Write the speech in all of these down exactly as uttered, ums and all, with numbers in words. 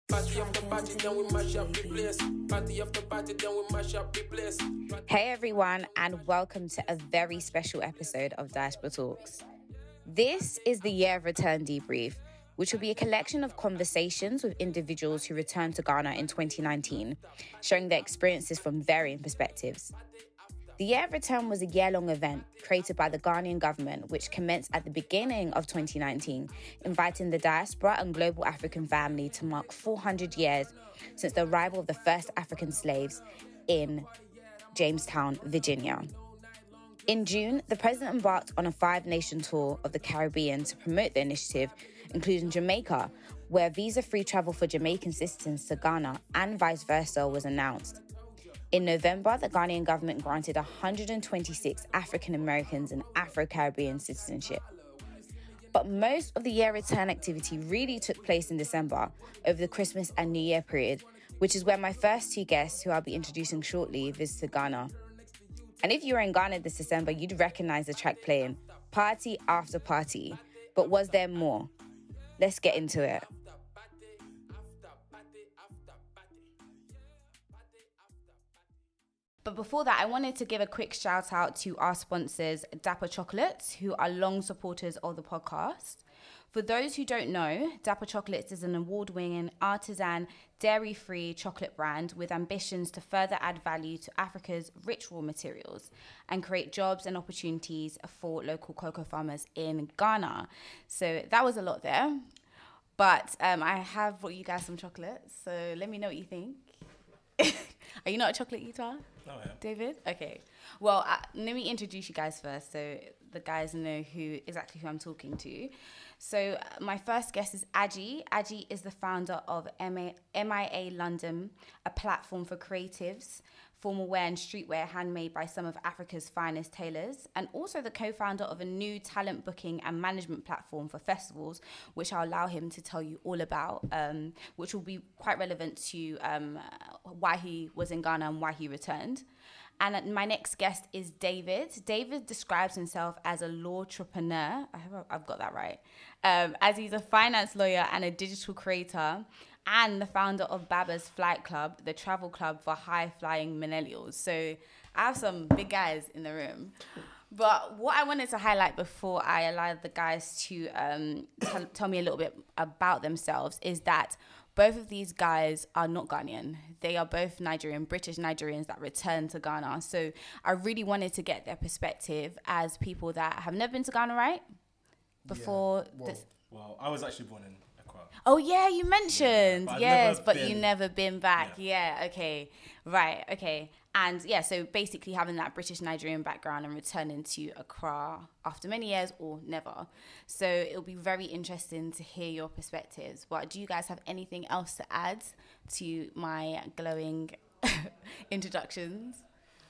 Party after party, then we mash up the place. Party after party, then we mash up the place. Hey everyone, and welcome to a very special episode of Diaspora Talks. This is the Year of Return debrief, which will be a collection of conversations with individuals who returned to Ghana in twenty nineteen, sharing their experiences from varying perspectives. The Year of Return was a year-long event created by the Ghanaian government, which commenced at the beginning of twenty nineteen, inviting the diaspora and global African family to mark four hundred years since the arrival of the first African slaves in Jamestown, Virginia. In June, the president embarked on a five-nation tour of the Caribbean to promote the initiative, including Jamaica, where visa-free travel for Jamaican citizens to Ghana and vice versa was announced. In November, the Ghanaian government granted one hundred twenty-six African Americans and Afro-Caribbean citizenship. But most of the year return activity really took place in December, over the Christmas and New Year period, which is where my first two guests, who I'll be introducing shortly, visited Ghana. And if you were in Ghana this December, you'd recognize the track playing, Party After Party. But was there more? Let's get into it. But before that, I wanted to give a quick shout out to our sponsors, Dapper Chocolates, who are long supporters of the podcast. For those who don't know, Dapper Chocolates is an award-winning artisan, dairy-free chocolate brand with ambitions to further add value to Africa's rich raw materials and create jobs and opportunities for local cocoa farmers in Ghana. So that was a lot there. But um, I have brought you guys some chocolates, so let me know what you think. Are you not a chocolate eater? No, I am. David? Okay. Well, uh, let me introduce you guys first so the guys know who exactly who I'm talking to. So uh, my first guest is Aji. Aji is the founder of M A M I A London, a platform for creatives, formal wear and streetwear handmade by some of Africa's finest tailors, and also the co-founder of a new talent booking and management platform for festivals, which I'll allow him to tell you all about, um, which will be quite relevant to um, why he was in Ghana and why he returned. And my next guest is David. David describes himself as a law-trepreneur. I hope I've got that right. Um, as he's a finance lawyer and a digital creator, and the founder of Baba's Flight Club, the travel club for high-flying millennials. So I have some big guys in the room. But what I wanted to highlight before I allow the guys to um, tell, tell me a little bit about themselves is that both of these guys are not Ghanaian. They are both Nigerian, British Nigerians that returned to Ghana. So I really wanted to get their perspective as people that have never been to Ghana, right? Before Yeah. Well, this. well, I was actually born in Accra. Oh, yeah, you mentioned. Yeah, but yes, never but been- you never been back. Yeah. Yeah, okay. Right, okay. And yeah, so basically having that British Nigerian background and returning to Accra after many years or never. So it'll be very interesting to hear your perspectives. But do you guys have anything else to add to my glowing introductions?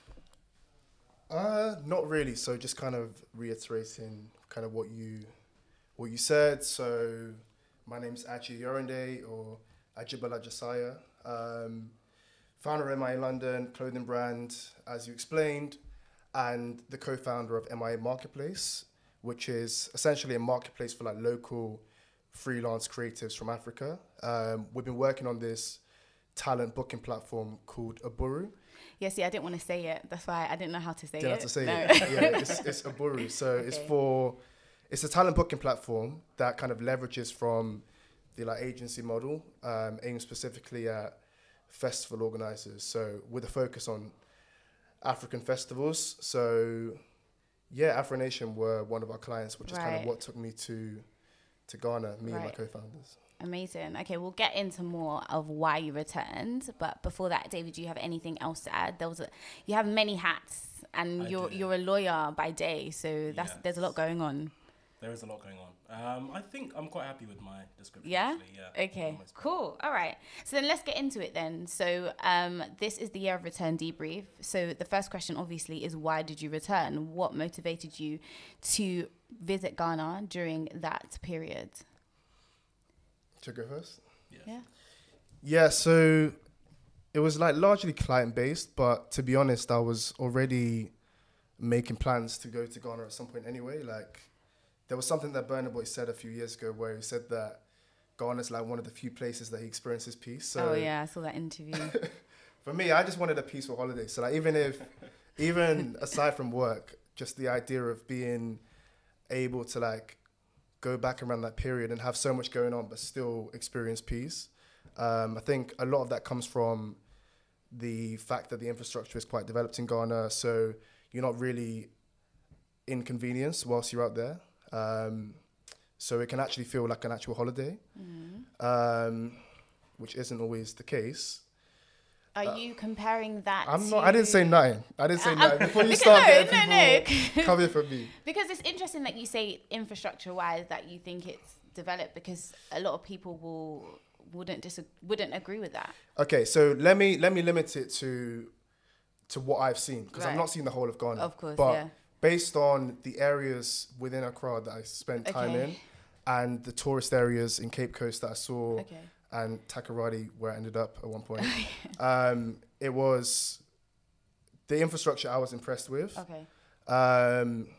Uh, not really. So just kind of reiterating kind of what you what you said. So my name's Aji Yorinde, or Ajibala Josiah. Um, founder of M I A London clothing brand, as you explained, and the co-founder of M I A Marketplace, which is essentially a marketplace for like local freelance creatives from Africa. Um, we've been working on this talent booking platform called Aburu. Yeah, see, I didn't want to say it. That's why I didn't know how to say Didn't it. have to say No. it. Yeah, it's, it's Aburu. So Okay. it's for, it's a talent booking platform that kind of leverages from the like agency model, um, aimed specifically at festival organizers. So with a focus on African festivals. So yeah, Afro Nation were one of our clients, which is kind of Right. what took me to to Ghana, me and my Right. co-founders. Amazing. Okay, we'll get into more of why you returned. But before that, David, do you have anything else to add? There was a, you have many hats, and I you're do. you're a lawyer by day, so that's Yes. there's a lot going on. There is a lot going on. Um, I think I'm quite happy with my description. Yeah? Actually. Yeah. Okay, Almost. cool. All right. So then let's get into it then. So um, this is the Year of Return debrief. So the first question, obviously, is why did you return? What motivated you to visit Ghana during that period? Should I go first? Yes. Yeah. Yeah, so it was like largely client based, but to be honest, I was already making plans to go to Ghana at some point anyway. Like, there was something that Burna Boy said a few years ago where he said that Ghana's like one of the few places that he experiences peace. So Oh yeah, I saw that interview. for me, I just wanted a peaceful holiday. So like even if, even aside from work, just the idea of being able to like go back around that period and have so much going on, but still experience peace. Um, I think a lot of that comes from the fact that the infrastructure is quite developed in Ghana. So you're not really inconvenienced whilst you're out there. Um, so it can actually feel like an actual holiday, Mm. um, which isn't always the case. Are you comparing that I'm to... not. I didn't say nothing. I didn't say Uh, nothing. Before you because start no, getting no, people no. coming for me. Because it's interesting that you say infrastructure-wise that you think it's developed, because a lot of people will wouldn't dis- wouldn't agree with that. Okay, so let me let me limit it to to what I've seen, because I've Right. not seen the whole of Ghana. Of course, but yeah. based on the areas within Accra that I spent time Okay. in, and the tourist areas in Cape Coast that I saw, Okay. and Takoradi where I ended up at one point, um, it was the infrastructure I was impressed with. Okay. Um,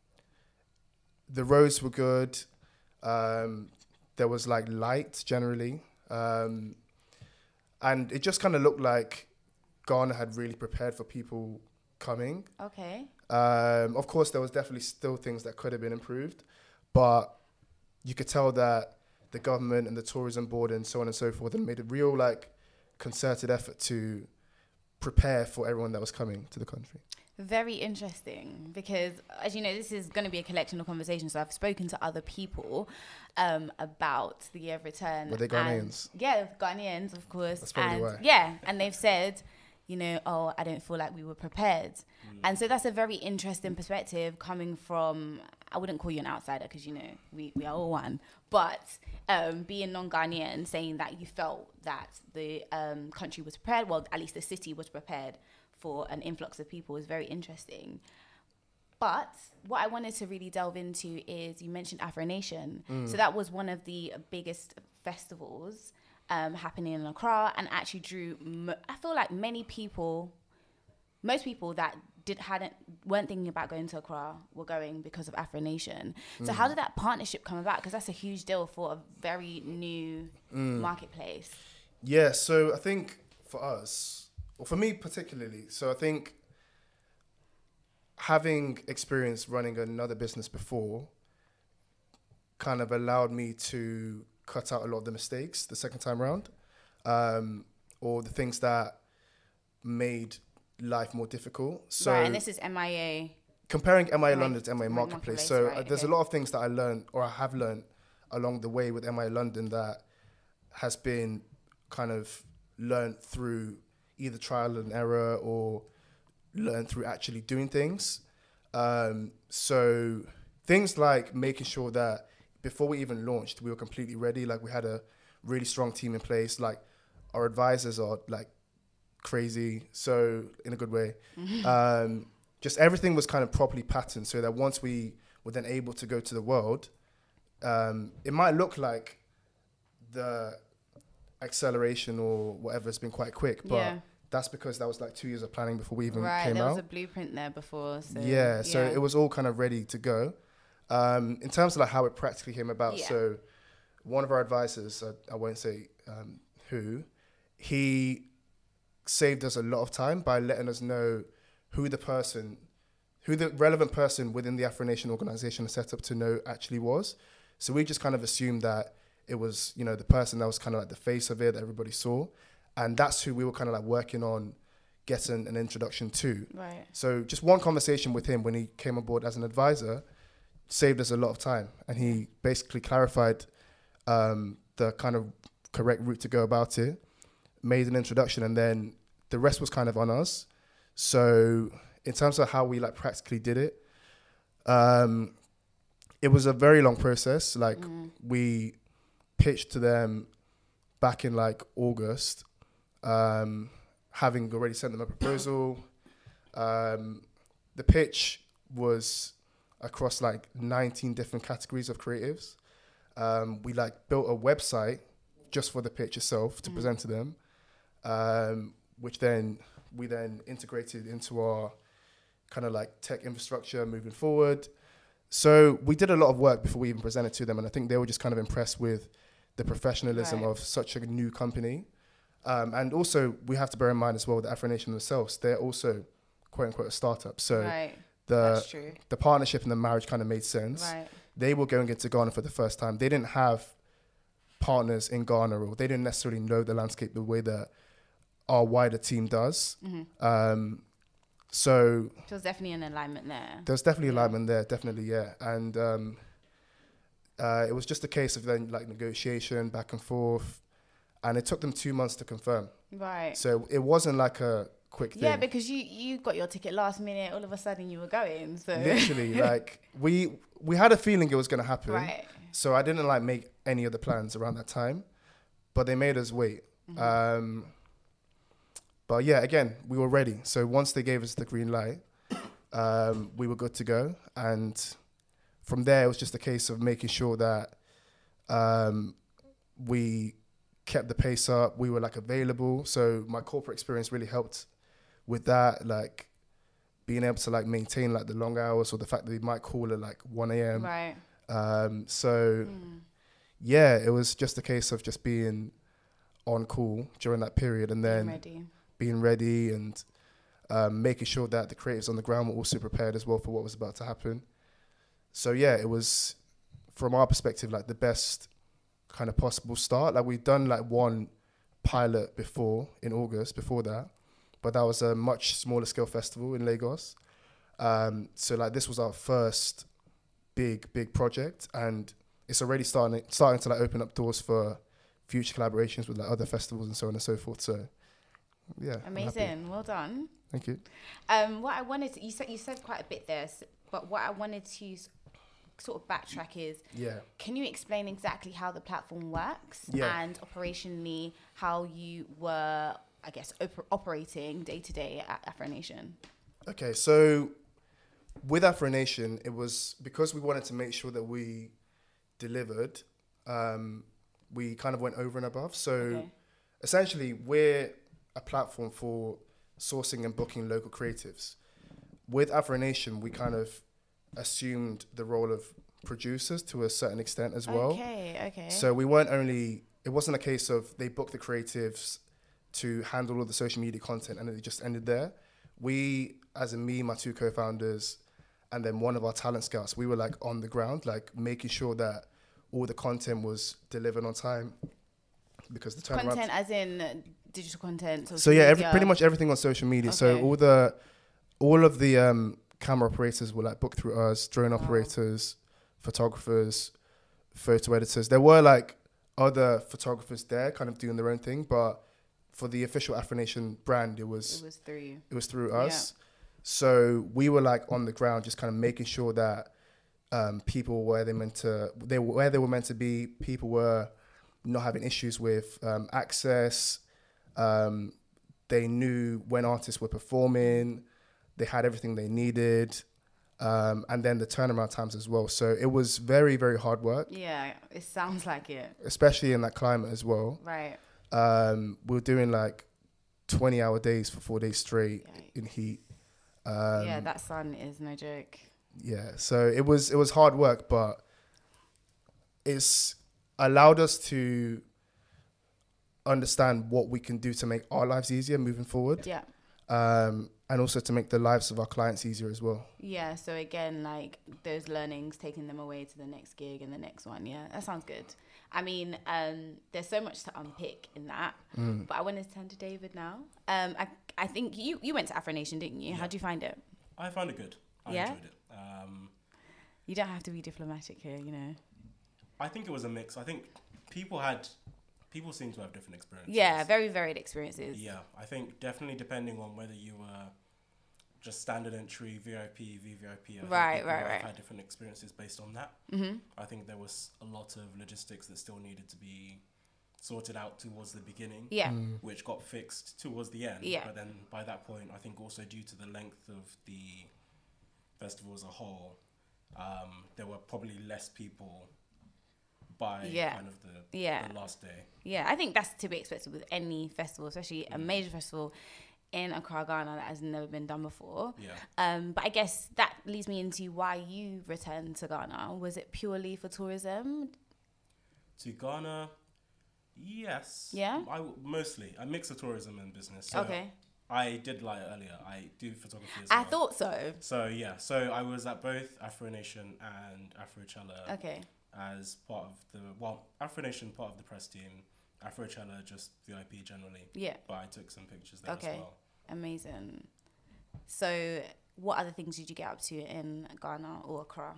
the roads were good. Um, there was like light generally. Um, and it just kind of looked like Ghana had really prepared for people coming. Okay. Um, of course, there was definitely still things that could have been improved, but you could tell that the government and the tourism board and so on and so forth had made a real like concerted effort to prepare for everyone that was coming to the country. Very interesting, because as you know, this is going to be a collection of conversations. So I've spoken to other people um, about the year of return. Were they and- Ghanaians? Yeah, Ghanaians, of course. That's probably and why. Yeah, and they've said, you know, oh, I don't feel like we were prepared. Mm. And so that's a very interesting perspective coming from, I wouldn't call you an outsider because, you know, we, we are all one. But um, being non-Ghanaian, saying that you felt that the um, country was prepared, well, at least the city was prepared for an influx of people, is very interesting. But what I wanted to really delve into is, you mentioned Afro Nation. Mm. So that was one of the biggest festivals um, happening in Accra, and actually drew, m- I feel like many people, most people that did hadn't weren't thinking about going to Accra were going because of Afro Nation. So how did that partnership come about? Because that's a huge deal for a very new marketplace. Yeah, so I think for us, or for me particularly, so I think having experience running another business before kind of allowed me to cut out a lot of the mistakes the second time round, um, or the things that made life more difficult. So right, and this is M I A. comparing M I A Right. London to M I A Right, Marketplace, Marketplace, so right, uh, there's okay. a lot of things that I learned, or I have learned along the way with M I A London that has been kind of learned through either trial and error or learned through actually doing things. Um, so things like making sure that before we even launched, we were completely ready. Like we had a really strong team in place. Like our advisors are like crazy, so in a good way. Um, just everything was kind of properly patterned so that once we were then able to go to the world, um, it might look like the acceleration or whatever has been quite quick, but Yeah. that's because that was like two years of planning before we even Right, came there out. was a blueprint there before. So, yeah, so it was all kind of ready to go. Um, in terms of like how it practically came about, Yeah. so one of our advisors, I, I won't say um, who, he saved us a lot of time by letting us know who the person, who the relevant person within the Afro Nation organization set up to know actually was. So we just kind of assumed that it was, you know, the person that was kind of like the face of it that everybody saw. And that's who we were kind of like working on getting an introduction to. Right. So just one conversation with him when he came on board as an advisor saved us a lot of time. And he basically clarified um, the kind of correct route to go about it, made an introduction, and then the rest was kind of on us. So in terms of how we like practically did it, um, it was a very long process. Like Mm. we pitched to them back in like August, um, having already sent them a proposal. Um, the pitch was across like nineteen different categories of creatives. Um, we like built a website just for the pitch itself to Mm. present to them, um, which then we then integrated into our kind of like tech infrastructure moving forward. So we did a lot of work before we even presented to them, and I think they were just kind of impressed with the professionalism Right. of such a new company. Um, and also, we have to bear in mind as well that Afro Nation themselves, they're also quote unquote a startup. So Right. the That's true. the partnership and the marriage kind of made sense. Right. They were going into Ghana for the first time. They didn't have partners in Ghana, or they didn't necessarily know the landscape the way that our wider team does. Mm-hmm. Um, so So there's definitely an alignment there. there's definitely Yeah. alignment there, definitely, yeah. And um, uh, it was just a case of then like negotiation back and forth, and it took them two months to confirm. Right. So it wasn't like a quick thing. Yeah, because you you got your ticket last minute. All of a sudden, you were going. So Literally, like we we had a feeling it was gonna happen. right. So I didn't like make any of the plans around that time, but they made us wait. Mm-hmm. Um, but yeah, again, we were ready. So once they gave us the green light, um, we were good to go. And from there, it was just a case of making sure that um, we kept the pace up. We were like available. So my corporate experience really helped with that, like being able to like maintain like the long hours, or the fact that we might call at like one a.m. Right. Um, so Mm. yeah, it was just a case of just being on call during that period, and then I'm ready. being ready and um, making sure that the creatives on the ground were also prepared as well for what was about to happen. So yeah, it was, from our perspective, like the best kind of possible start. Like we'd done like one pilot before in August before that, but that was a much smaller scale festival in Lagos. Um, so like this was our first big, big project, and it's already starting starting to like open up doors for future collaborations with like other festivals and so on and so forth. So yeah, I'm happy. Amazing. Well done. Thank you. Um, what I wanted to, you said you said quite a bit there, s- but what I wanted to s- sort of backtrack is, Yeah. can you explain exactly how the platform works Yeah. and operationally how you were, I guess, op- operating day to day at Afro Nation? Okay, so with Afro Nation, it was because we wanted to make sure that we delivered. Um, we kind of went over and above. So Okay. essentially, we're a platform for sourcing and booking local creatives. With Afro Nation, we kind of assumed the role of producers to a certain extent as well. Okay, okay. So we weren't only, it wasn't a case of they booked the creatives to handle all the social media content and it just ended there. We, as in me, my two co-founders, and then one of our talent scouts, we were like on the ground, like making sure that all the content was delivered on time, because the turnaround. Content as in uh, digital content. social So yeah, every, media. pretty much everything on social media. So Okay. all the, all of the um, camera operators were like booked through us, drone Wow. operators, photographers, photo editors. There were like other photographers there, kind of doing their own thing, but for the official Afro Nation brand, it was It was through you. it was through us. So we were like on the ground, just kind of making sure that um, people were where they meant to, they were where they were meant to be. People were not having issues with um, access. Um, they knew when artists were performing. They had everything they needed, um, and then the turnaround times as well. So it was very, very hard work, Yeah, it sounds like it. especially in that climate as well. Right. Um, we were doing like twenty-hour days for four days straight Yikes. in heat. Um, Yeah, that sun is no joke. Yeah, so it was it was hard work, but it's allowed us to understand what we can do to make our lives easier moving forward, Yeah. um, and also to make the lives of our clients easier as well. Yeah, so again, like those learnings, taking them away to the next gig and the next one. Yeah, that sounds good. I mean, um, there's so much to unpick in that, Mm. but I want to turn to David now. Um, I, I think you, you went to Afro Nation, didn't you? Yeah. How'd you find it? I found it good. I Yeah? enjoyed it. Um, You don't have to be diplomatic here, you know. I think it was a mix. I think people had, people seem to have different experiences. Yeah, very varied experiences. Yeah, I think definitely depending on whether you were just standard entry, V I P, V V I P. I think Right, people right, have right. had different experiences based on that. Mm-hmm. I think there was a lot of logistics that still needed to be sorted out towards the beginning, Yeah. Mm. which got fixed towards the end. Yeah. But then by that point, I think also due to the length of the festival as a whole, um, there were probably less people by Yeah. kind of the, Yeah. the last day. Yeah, I think that's to be expected with any festival, especially a major festival in Accra, Ghana that has never been done before. Yeah. Um, but I guess that leads me into why you returned to Ghana. Was it purely for tourism? To Ghana, Yes. Yeah? I w- mostly. I mix of tourism and business. So Okay. I did lie earlier. I do photography as I well. thought so. So yeah. So I was at both Afro Nation and Afrochella Okay. as part of the well, Afro Nation part of the press team. Afrochella just V I P generally. Yeah. But I took some pictures there Okay. as well. Amazing. So, what other things did you get up to in Ghana or Accra?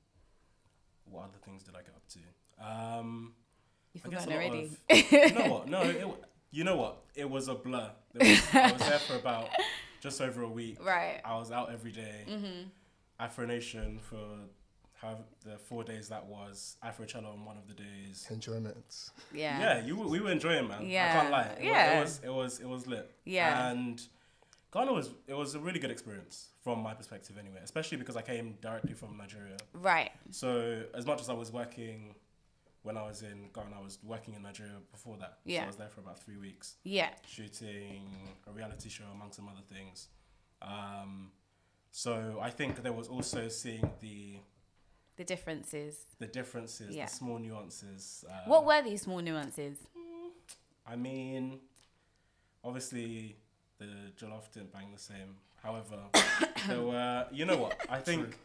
What other things did I get up to? Um, You've I guess forgotten a lot already. of- you know what? No, it, w- you know what? It was a blur. There was, I was there for about just over a week. Right. I was out every day. Mm-hmm. Afro Nation for how the four days that was. Afrochella on one of the days. Enjoyment. Yeah. Yeah, you were- we were enjoying, man. I Yeah. can't lie. It, Yeah. wa- it was it was it was lit. Yeah. And Ghana was it was a really good experience from my perspective anyway, especially because I came directly from Nigeria. Right. So as much as I was working when I was in Ghana, I was working in Nigeria before that. So Yeah. I was there for about three weeks, Yeah. shooting a reality show among some other things. Um, so I think there was also seeing the The differences. the differences, Yeah. the small nuances. Uh, What were these small nuances? I mean, obviously the jollof didn't bang the same. However, there were, you know what? I think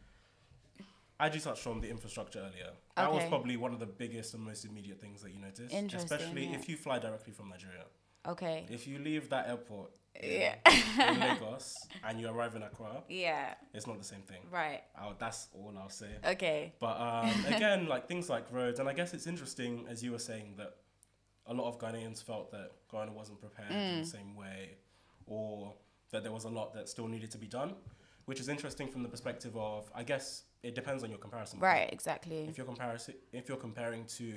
I just touched on the infrastructure earlier. That was Okay. probably one of the biggest and most immediate things that you notice. Interesting, Especially yeah. if you fly directly from Nigeria. Okay. If you leave that airport in, Yeah. in Lagos and you arrive in Accra, Yeah. it's not the same thing. Right. I'll, that's all I'll say. Okay. But um, again, like things like roads, and I guess it's interesting, as you were saying, that a lot of Ghanaians felt that Ghana wasn't prepared in the same way, or that there was a lot that still needed to be done, which is interesting from the perspective of, I guess it depends on your comparison. point. Right. Exactly. If you're comparison, if you're comparing to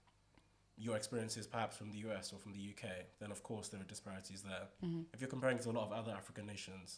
your experiences perhaps from the U S or from the U K, then of course there are disparities there. Mm-hmm. If you're comparing to a lot of other African nations,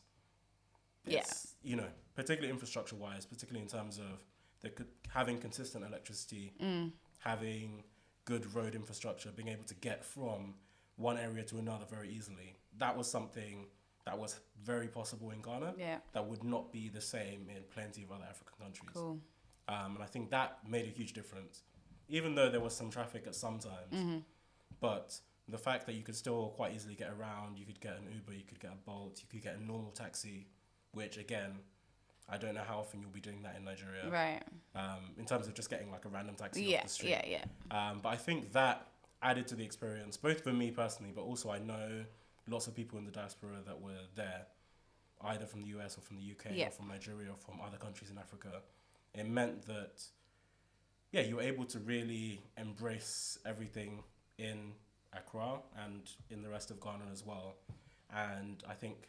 Yeah. it's, you know, particularly infrastructure wise, particularly in terms of the, co- having consistent electricity, Mm. having good road infrastructure, being able to get from one area to another very easily. That was something that was very possible in Ghana. Yeah. That would not be the same in plenty of other African countries. Cool. Um, and I think that made a huge difference, even though there was some traffic at some times. Mm-hmm. But the fact that you could still quite easily get around, you could get an Uber, you could get a Bolt, you could get a normal taxi, which again, I don't know how often you'll be doing that in Nigeria. Right. Um, in terms of just getting like a random taxi Yeah. off the street. Yeah. Yeah. Um, but I think that added to the experience, both for me personally, but also I know lots of people in the diaspora that were there, either from the U S or from the U K Yeah. or from Nigeria or from other countries in Africa. It meant that, yeah, you were able to really embrace everything in Accra and in the rest of Ghana as well. And I think,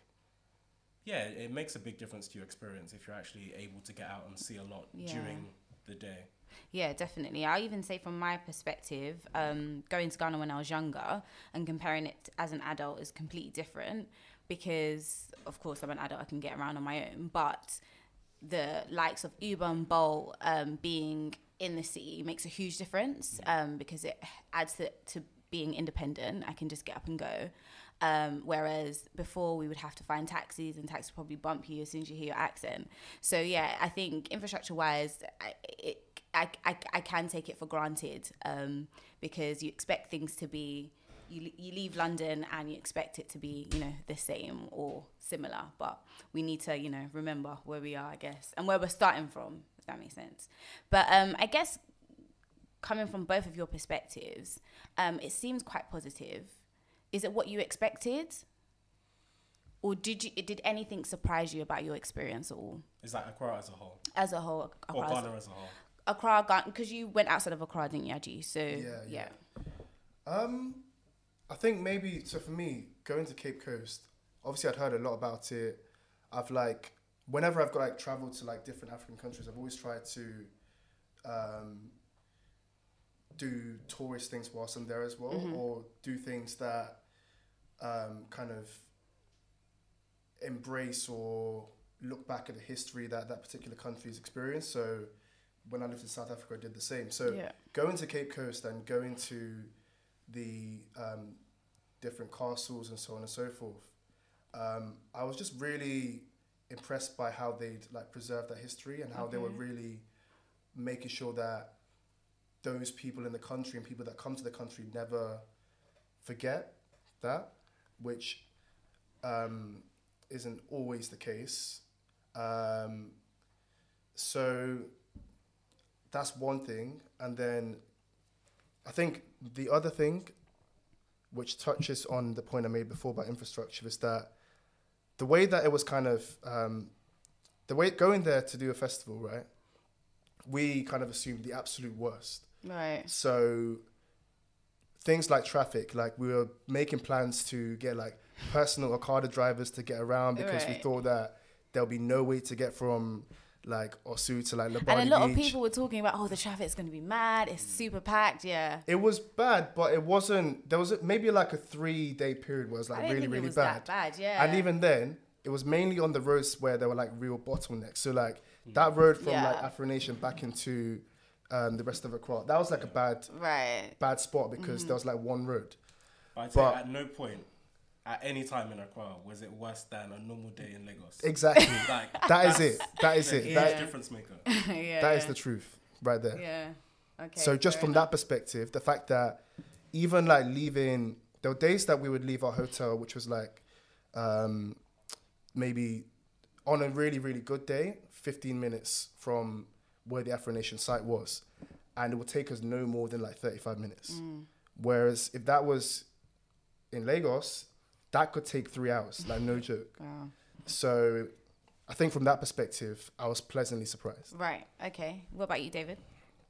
yeah, it makes a big difference to your experience if you're actually able to get out and see a lot Yeah. during the day. Yeah, definitely. I'll even say from my perspective, um, going to Ghana when I was younger and comparing it as an adult is completely different because, of course, I'm an adult, I can get around on my own. But the likes of Uber and Bolt um, being in the city makes a huge difference um, because it adds to, to being independent. I can just get up and go. Um, whereas before we would have to find taxis and taxis probably bump you as soon as you hear your accent. So yeah, I think infrastructure wise, I, it, I, I, I can take it for granted um, because you expect things to be, you, you leave London and you expect it to be, you know, the same or similar, but we need to, you know, remember where we are, I guess, and where we're starting from, if that makes sense. But um, I guess coming from both of your perspectives, um, it seems quite positive. Is it what you expected? Or did you did anything surprise you about your experience at all? Is that Accra as a whole? As a whole, Or Accra, Ghana as a whole? Accra, Ghana, because you went outside of Accra, didn't you, Aji? So Yeah, yeah. yeah. Um, I think maybe, so for me, going to Cape Coast, obviously I'd heard a lot about it. I've like, whenever I've got like traveled to like different African countries, I've always tried to um, do tourist things whilst I'm there as well, Mhm. or do things that um, kind of embrace or look back at the history that that particular country's experienced. So when I lived in South Africa, I did the same. So Yeah. going to Cape Coast and going to the um, different castles and so on and so forth, um, I was just really impressed by how they'd like preserved that history and how they were Okay. really making sure that those people in the country and people that come to the country never forget that, which um, isn't always the case. Um, so that's one thing. And then I think the other thing, which touches on the point I made before about infrastructure, is that the way that it was kind of, um, the way going there to do a festival, right? We kind of assumed the absolute worst. Right. So things like traffic, like we were making plans to get like personal Okada drivers to get around because Right. we thought that there'll be no way to get from like Osu to like Labadi And a lot Beach. of people were talking about, oh, the traffic's going to be mad. It's super packed. Yeah. It was bad, but it wasn't. There was maybe like a three day period where it was like I didn't really, think really it was bad. that bad. Yeah. And even then, it was mainly on the roads where there were like real bottlenecks. So like that road from Yeah. like Afro Nation back into um, the rest of Accra, that was like a bad, right. bad spot because there was like one road. But I'd say But- at no point, at any time in Accra, was it worse than a normal day in Lagos. Exactly. Like, That is that's it. That is the it. huge That, difference maker. yeah. that is the truth right there. Yeah. Okay. So just fair from enough. that perspective, the fact that even like leaving, there were days that we would leave our hotel, which was like um, maybe on a really, really good day, fifteen minutes from where the Afro Nation site was. And it would take us no more than like thirty-five minutes. Mm. Whereas if that was in Lagos, that could take three hours, like no joke. Wow. So I think from that perspective, I was pleasantly surprised. Right. Okay. What about you, David?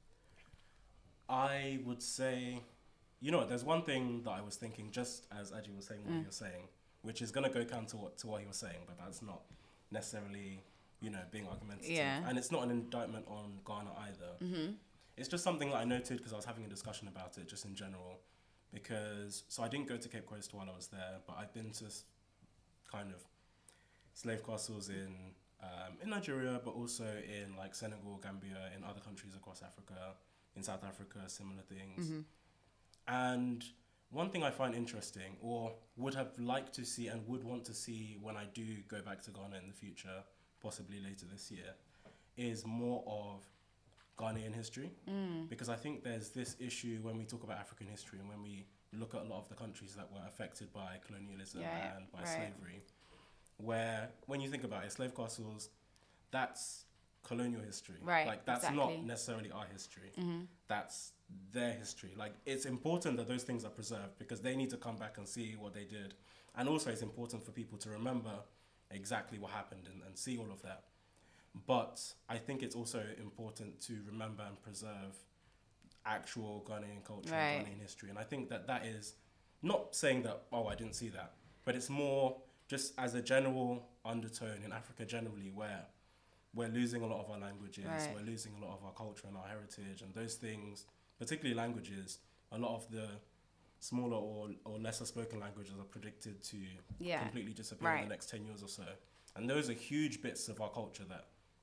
I would say, you know what, there's one thing that I was thinking, just as Aji was saying what Mm. he was saying, which is going to go counter what, to what he was saying, but that's not necessarily, you know, being argumentative. Yeah. And it's not an indictment on Ghana either. Mm-hmm. It's just something that I noted because I was having a discussion about it just in general. Because, so I didn't go to Cape Coast while I was there, but I've been to s- kind of slave castles in um, in Nigeria, but also in like Senegal, Gambia, in other countries across Africa, in South Africa, similar things. Mm-hmm. And one thing I find interesting, or would have liked to see and would want to see when I do go back to Ghana in the future, possibly later this year, is more of Ghanaian history. Mm. Because I think there's this issue when we talk about African history and when we look at a lot of the countries that were affected by colonialism Yeah, and by right. slavery, where when you think about it, slave castles, that's colonial history. Right, Like that's exactly. not necessarily our history. Mm-hmm. That's their history. Like it's important that those things are preserved because they need to come back and see what they did. And also it's important for people to remember exactly what happened and, and see all of that. But I think it's also important to remember and preserve actual Ghanaian culture Right. and Ghanaian history. And I think that that is not saying that, oh, I didn't see that, but it's more just as a general undertone in Africa generally where we're losing a lot of our languages, Right. we're losing a lot of our culture and our heritage and those things, particularly languages, a lot of the smaller or, or lesser spoken languages are predicted to Yeah. completely disappear in Right. the next ten years or so. And those are huge bits of our culture that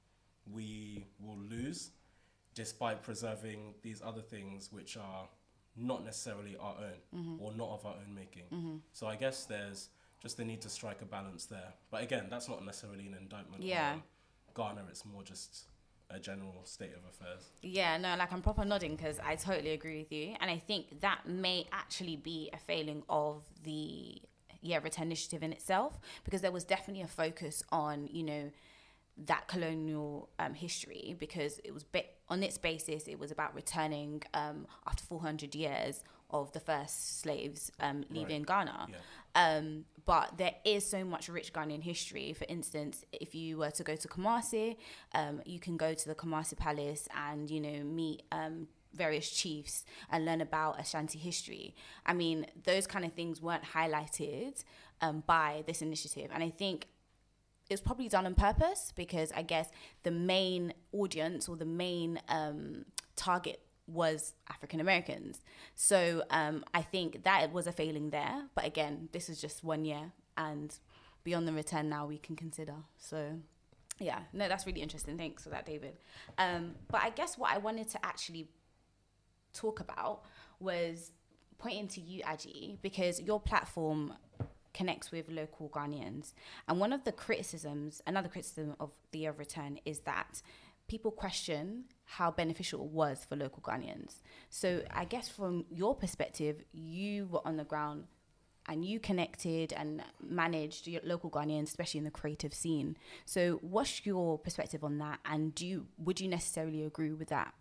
we will lose despite preserving these other things which are not necessarily our own Mm-hmm. or not of our own making. So I guess there's just the need to strike a balance there. But again, that's not necessarily an indictment Yeah. on Ghana. It's more just a general state of affairs. Yeah, no, like I'm proper nodding because I totally agree with you. And I think that may actually be a failing of the Yeah Return initiative in itself, because there was definitely a focus on, you know, that colonial um, history, because it was ba- on its basis, it was about returning um, after four hundred years of the first slaves um, leaving Ghana. Yeah. Um, but there is so much rich Ghanaian history. For instance, if you were to go to Kumasi, um, you can go to the Kumasi Palace and, you know, meet um, various chiefs and learn about Ashanti history. I mean, those kind of things weren't highlighted um, by this initiative. And I think it's probably done on purpose because I guess the main audience or the main um, target was African Americans. So um, I think that was a failing there. But again, this is just one year, and beyond the return now we can consider. So yeah, no, that's really interesting. Thanks for that, David. Um, but I guess what I wanted to actually talk about was pointing to you, Aji, because your platform connects with local Ghanaians. And one of the criticisms, another criticism of the Year of Return is that people question how beneficial it was for local Ghanaians. So I guess from your perspective, you were on the ground and you connected and managed your local Ghanaians, especially in the creative scene. So what's your perspective on that? And do you, would you necessarily agree with that?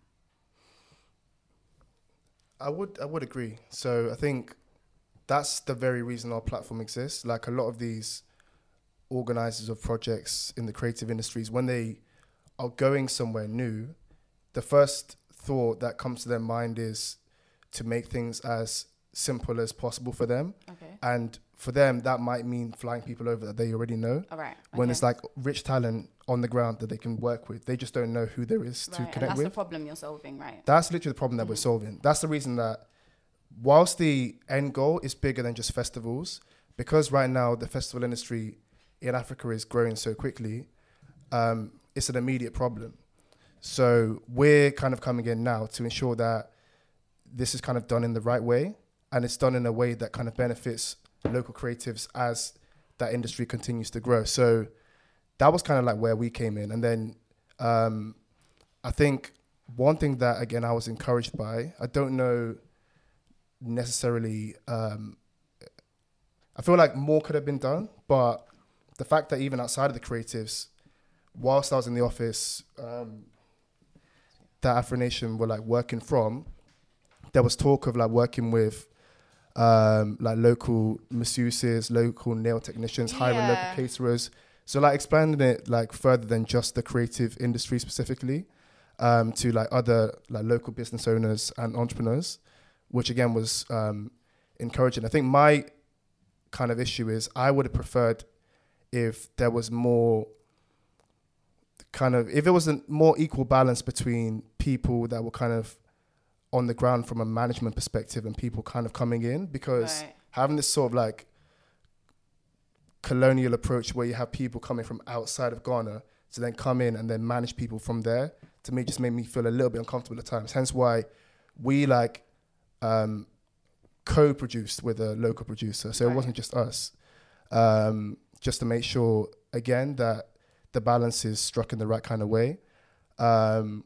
I would I would agree. So I think that's the very reason our platform exists. Like a lot of these organizers of projects in the creative industries, when they are going somewhere new, the first thought that comes to their mind is to make things as simple as possible for them. Okay. And for them, that might mean flying people over that they already know. All right. When okay. it's like rich talent on the ground that they can work with, they just don't know who there is right. to and connect that's with. the problem you're solving, right? That's literally the problem that Mm-hmm. we're solving. That's the reason that whilst the end goal is bigger than just festivals, because right now the festival industry in Africa is growing so quickly, um, it's an immediate problem. So we're kind of coming in now to ensure that this is kind of done in the right way, and it's done in a way that kind of benefits local creatives as that industry continues to grow. So that was kind of like where we came in. And then um, I think one thing that, again, I was encouraged by, I don't know necessarily, um, I feel like more could have been done, but the fact that even outside of the creatives, whilst I was in the office um, that Afro Nation were like working from, there was talk of like working with um, like local masseuses, local nail technicians, hiring local Yeah. caterers. So like expanding it like further than just the creative industry specifically, um, to like other like local business owners and entrepreneurs, which again was um, encouraging. I think my kind of issue is I would have preferred if there was more kind of, if it was a more equal balance between people that were kind of on the ground from a management perspective and people kind of coming in, because Right. having this sort of like colonial approach where you have people coming from outside of Ghana to then come in and then manage people from there, to me just made me feel a little bit uncomfortable at times. Hence why we like um, co-produced with a local producer. So Right. it wasn't just us. Um, just to make sure, again, that the balance is struck in the right kind of way. Um,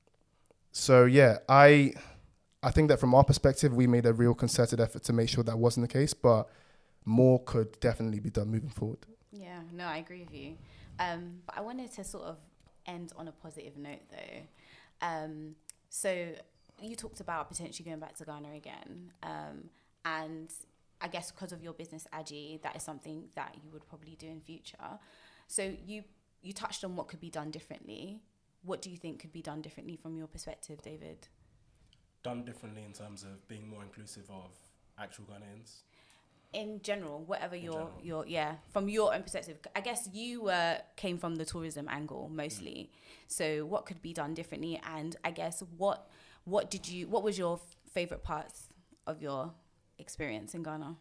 so yeah, I I think that from our perspective, we made a real concerted effort to make sure that wasn't the case, but more could definitely be done moving forward. Yeah, no, I agree with you. Um, but I wanted to sort of end on a positive note, though. Um, so you talked about potentially going back to Ghana again, um, and I guess because of your business, Aji, that is something that you would probably do in future. So you you touched on what could be done differently. What do you think could be done differently from your perspective, David? Done differently in terms of being more inclusive of actual Ghanaians. In general, whatever In your general. your yeah, from your own perspective, I guess you uh, came from the tourism angle mostly. So what could be done differently? And I guess what what did you what was your f- favorite parts of your experience in Ghana?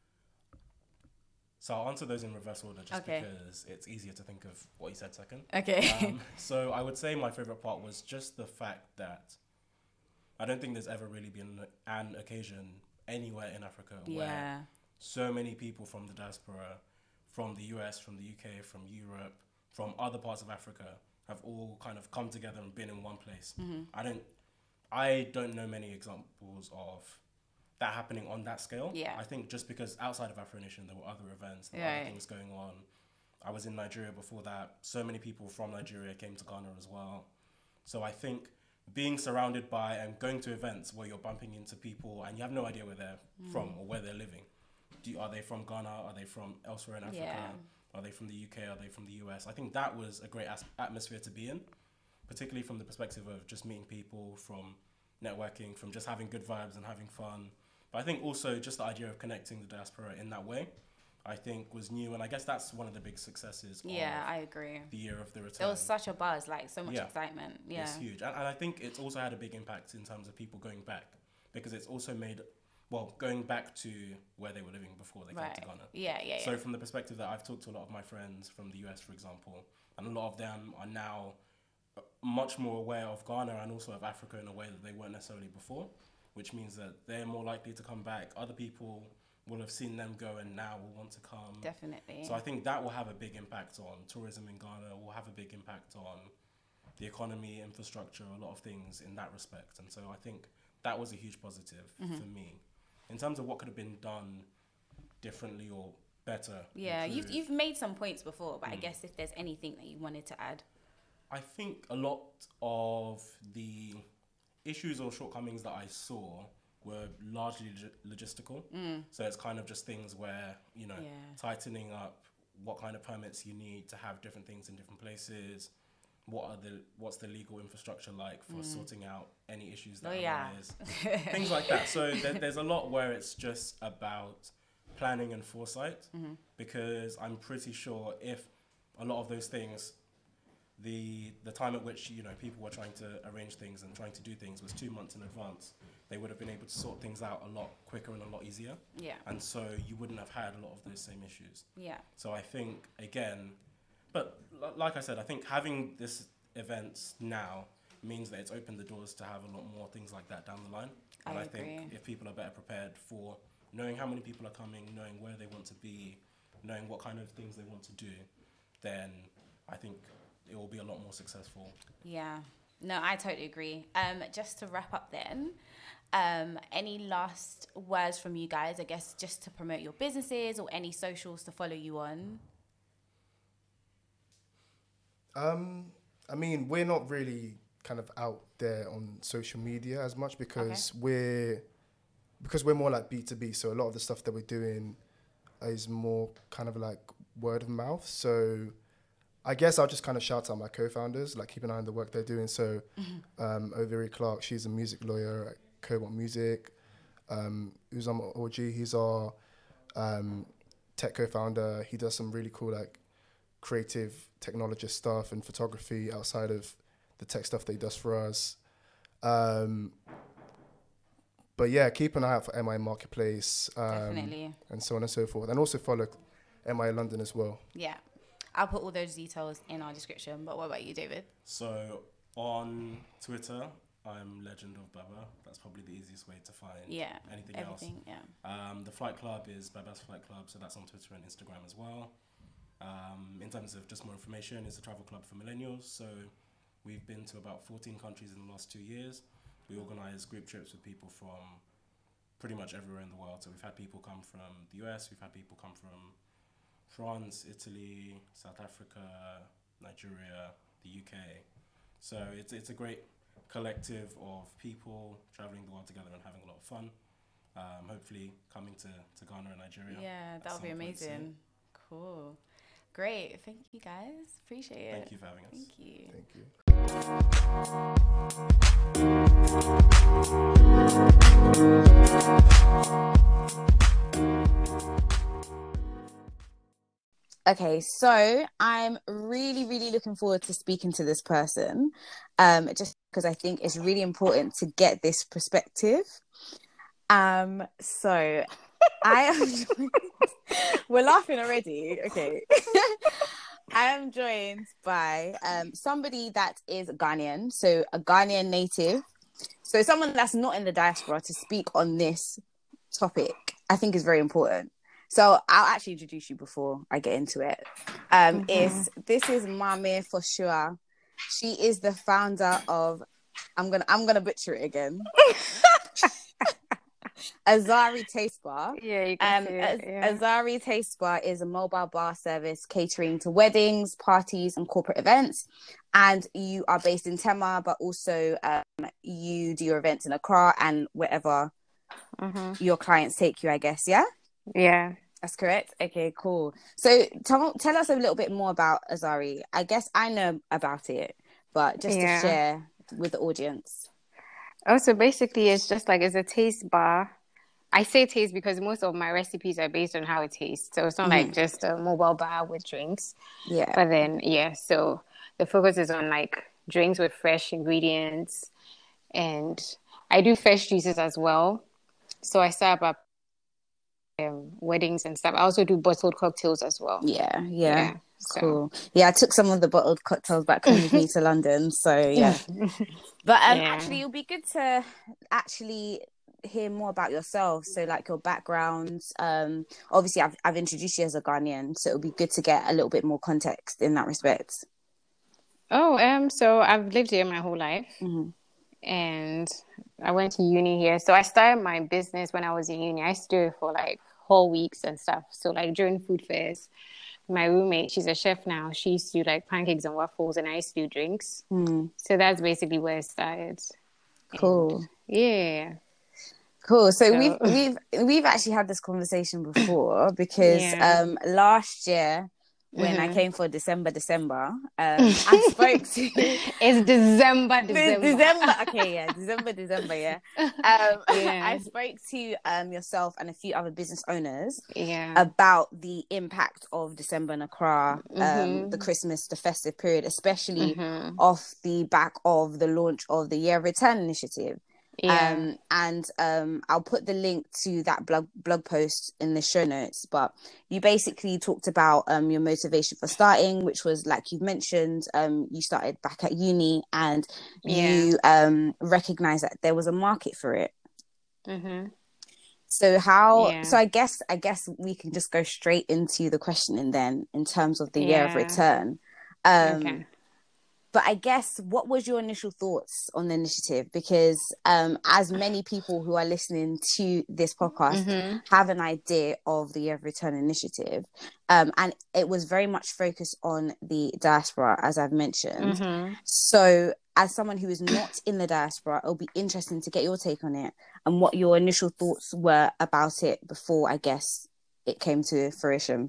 So I'll answer those in reverse order just Okay. because it's easier to think of what you said second. Okay. Um, so I would say my favorite part was just the fact that I don't think there's ever really been an occasion anywhere in Africa where yeah. so many people from the diaspora, from the U S, from the U K, from Europe, from other parts of Africa have all kind of come together and been in one place. Mm-hmm. I don't, I don't know many examples of that happening on that scale. Yeah. I think just because outside of Afro Nation there were other events, there were Right. other things going on. I was in Nigeria before that. So many people from Nigeria came to Ghana as well. So I think being surrounded by and going to events where you're bumping into people and you have no idea where they're Mm. from or where they're living. Do you, are they from Ghana? Are they from elsewhere in Africa? Yeah. Are they from the U K? Are they from the U S? I think that was a great as- atmosphere to be in, particularly from the perspective of just meeting people, from networking, from just having good vibes and having fun. But I think also just the idea of connecting the diaspora in that way, I think was new. And I guess that's one of the big successes Yeah, of I agree. the year of the return. There was such a buzz, like so much Yeah. excitement. Yeah. It's huge. And, and I think it's also had a big impact in terms of people going back, because it's also made, well, going back to where they were living before they Right. came to Ghana. Yeah, yeah, yeah. So from the perspective that I've talked to a lot of my friends from the U S, for example, and a lot of them are now uh, much more aware of Ghana and also of Africa in a way that they weren't necessarily before, which means that they're more likely to come back. Other people will have seen them go and now will want to come. Definitely. So I think that will have a big impact on tourism in Ghana, will have a big impact on the economy, infrastructure, a lot of things in that respect. And so I think that was a huge positive Mm-hmm. for me. In terms of what could have been done differently or better. Yeah, you've improved, you've made some points before, but I guess if there's anything that you wanted to add. I think a lot of the issues or shortcomings that I saw were largely log- logistical. So it's kind of just things where, you know, Yeah. tightening up what kind of permits you need to have different things in different places. What are the what's the legal infrastructure like for sorting out any issues that Oh, yeah. arise? Things like that. So there, there's a lot where it's just about planning and foresight, Mm-hmm. because I'm pretty sure if a lot of those things, the the time at which, you know, people were trying to arrange things and trying to do things was two months in advance, they would have been able to sort things out a lot quicker and a lot easier. Yeah. And so you wouldn't have had a lot of those same issues. Yeah. So I think, again, but l- like I said, I think having this event now means that it's opened the doors to have a lot more things like that down the line. And I I, think agree. if people are better prepared for knowing how many people are coming, knowing where they want to be, knowing what kind of things they want to do, then I think it will be a lot more successful. Yeah. No, I totally agree. Um, just to wrap up then, um, any last words from you guys, I guess, just to promote your businesses or any socials to follow you on? Um, I mean, we're not really kind of out there on social media as much because we're because we're more like B two B. So a lot of the stuff that we're doing is more kind of like word of mouth. So I guess I'll just kind of shout out my co-founders, like keep an eye on the work they're doing. So um, Oviri Clark, she's a music lawyer at Cobalt Music. Um, Uzama Oji, he's our um, tech co-founder. He does some really cool like creative technologist stuff and photography outside of the tech stuff that he does for us. Um, but yeah, keep an eye out for M I Marketplace. Um, Definitely. And so on and so forth. And also follow M I London as well. Yeah. I'll put all those details in our description. But what about you, David? So on Twitter, I'm Legend of Baba. That's probably the easiest way to find Yeah. anything Everything, else. yeah. Um, the Flight Club is Baba's Flight Club, so that's on Twitter and Instagram as well. Um, in terms of just more information, it's a travel club for millennials. So we've been to about fourteen countries in the last two years. We organise group trips with people from pretty much everywhere in the world. So we've had people come from the U S, we've had people come from France, Italy, South Africa, Nigeria, the U K. So it's it's a great collective of people traveling the world together and having a lot of fun. Um, hopefully coming to, to Ghana and Nigeria. Yeah, at that would be some point soon. amazing. Cool. Great. Thank you, guys. Appreciate it. Thank you for having us. Thank you. Thank you. Okay, so I'm really, really looking forward to speaking to this person, um, just because I think it's really important to get this perspective. Um, so I am joined... We're laughing already. Okay. I am joined by um, somebody that is Ghanaian, so a Ghanaian native. So someone that's not in the diaspora to speak on this topic, I think is very important. So I'll actually introduce you before I get into it. Um, mm-hmm. Is this is Mame for sure. She is the founder of I'm gonna I'm gonna butcher it again. Azari Taste Bar. Yeah, you can um, see it, yeah. Azari Taste Bar is a mobile bar service catering to weddings, parties, and corporate events. And you are based in Tema, but also um, you do your events in Accra and wherever mm-hmm. your clients take you, I guess. Yeah. Yeah, that's correct. Okay, cool. So tell tell us a little bit more about Azari. I guess I know about it, but just yeah. to share with the audience. Oh, so basically, it's just like it's a taste bar. I say taste because most of my recipes are based on how it tastes. So it's not mm-hmm. like just a mobile bar with drinks. Yeah. But then, yeah, so the focus is on like drinks with fresh ingredients. And I do fresh juices as well. So I serve up um, weddings and stuff. I also do bottled cocktails as well. Yeah, yeah. yeah so. Cool. Yeah, I took some of the bottled cocktails back home with me to London. So, yeah. But um, yeah. actually, it'll be good to actually hear more about yourself, so like your background. Um obviously I've I've introduced you as a Ghanaian, so it'll be good to get a little bit more context in that respect. Oh, um, so I've lived here my whole life, Mm-hmm. and I went to uni here. So I started my business when I was in uni. I used to do it for like whole weeks and stuff. So like during food fairs, my roommate, she's a chef now. She used to do like pancakes and waffles, and I used to do drinks. Mm. So that's basically where it started. Cool. And yeah. Cool. So, So- we've we've we've actually had this conversation before because Yeah. um last year when I Mhm. came for December December, um I spoke to It's December, De- December. December. Okay, yeah, December, December, yeah. Um, Yeah. I spoke to um yourself and a few other business owners Yeah. about the impact of December in Accra, um, Mhm. the Christmas, the festive period, especially Mhm. off the back of the launch of the Year of Return initiative. Yeah. Um, and um, I'll put the link to that blog blog post in the show notes. But you basically talked about um, your motivation for starting, which was, like you've mentioned, um, you started back at uni and you um, recognized that there was a market for it. Mhm. So how? Yeah. So I guess I guess we can just go straight into the questioning then, in terms of the Year of Yeah. Return. Um, Okay. But I guess, what was your initial thoughts on the initiative? Because um, as many people who are listening to this podcast Mm-hmm. have an idea of the Year of Return initiative, um, and it was very much focused on the diaspora, as I've mentioned. Mm-hmm. So as someone who is not in the diaspora, it'll be interesting to get your take on it and what your initial thoughts were about it before, I guess, it came to fruition.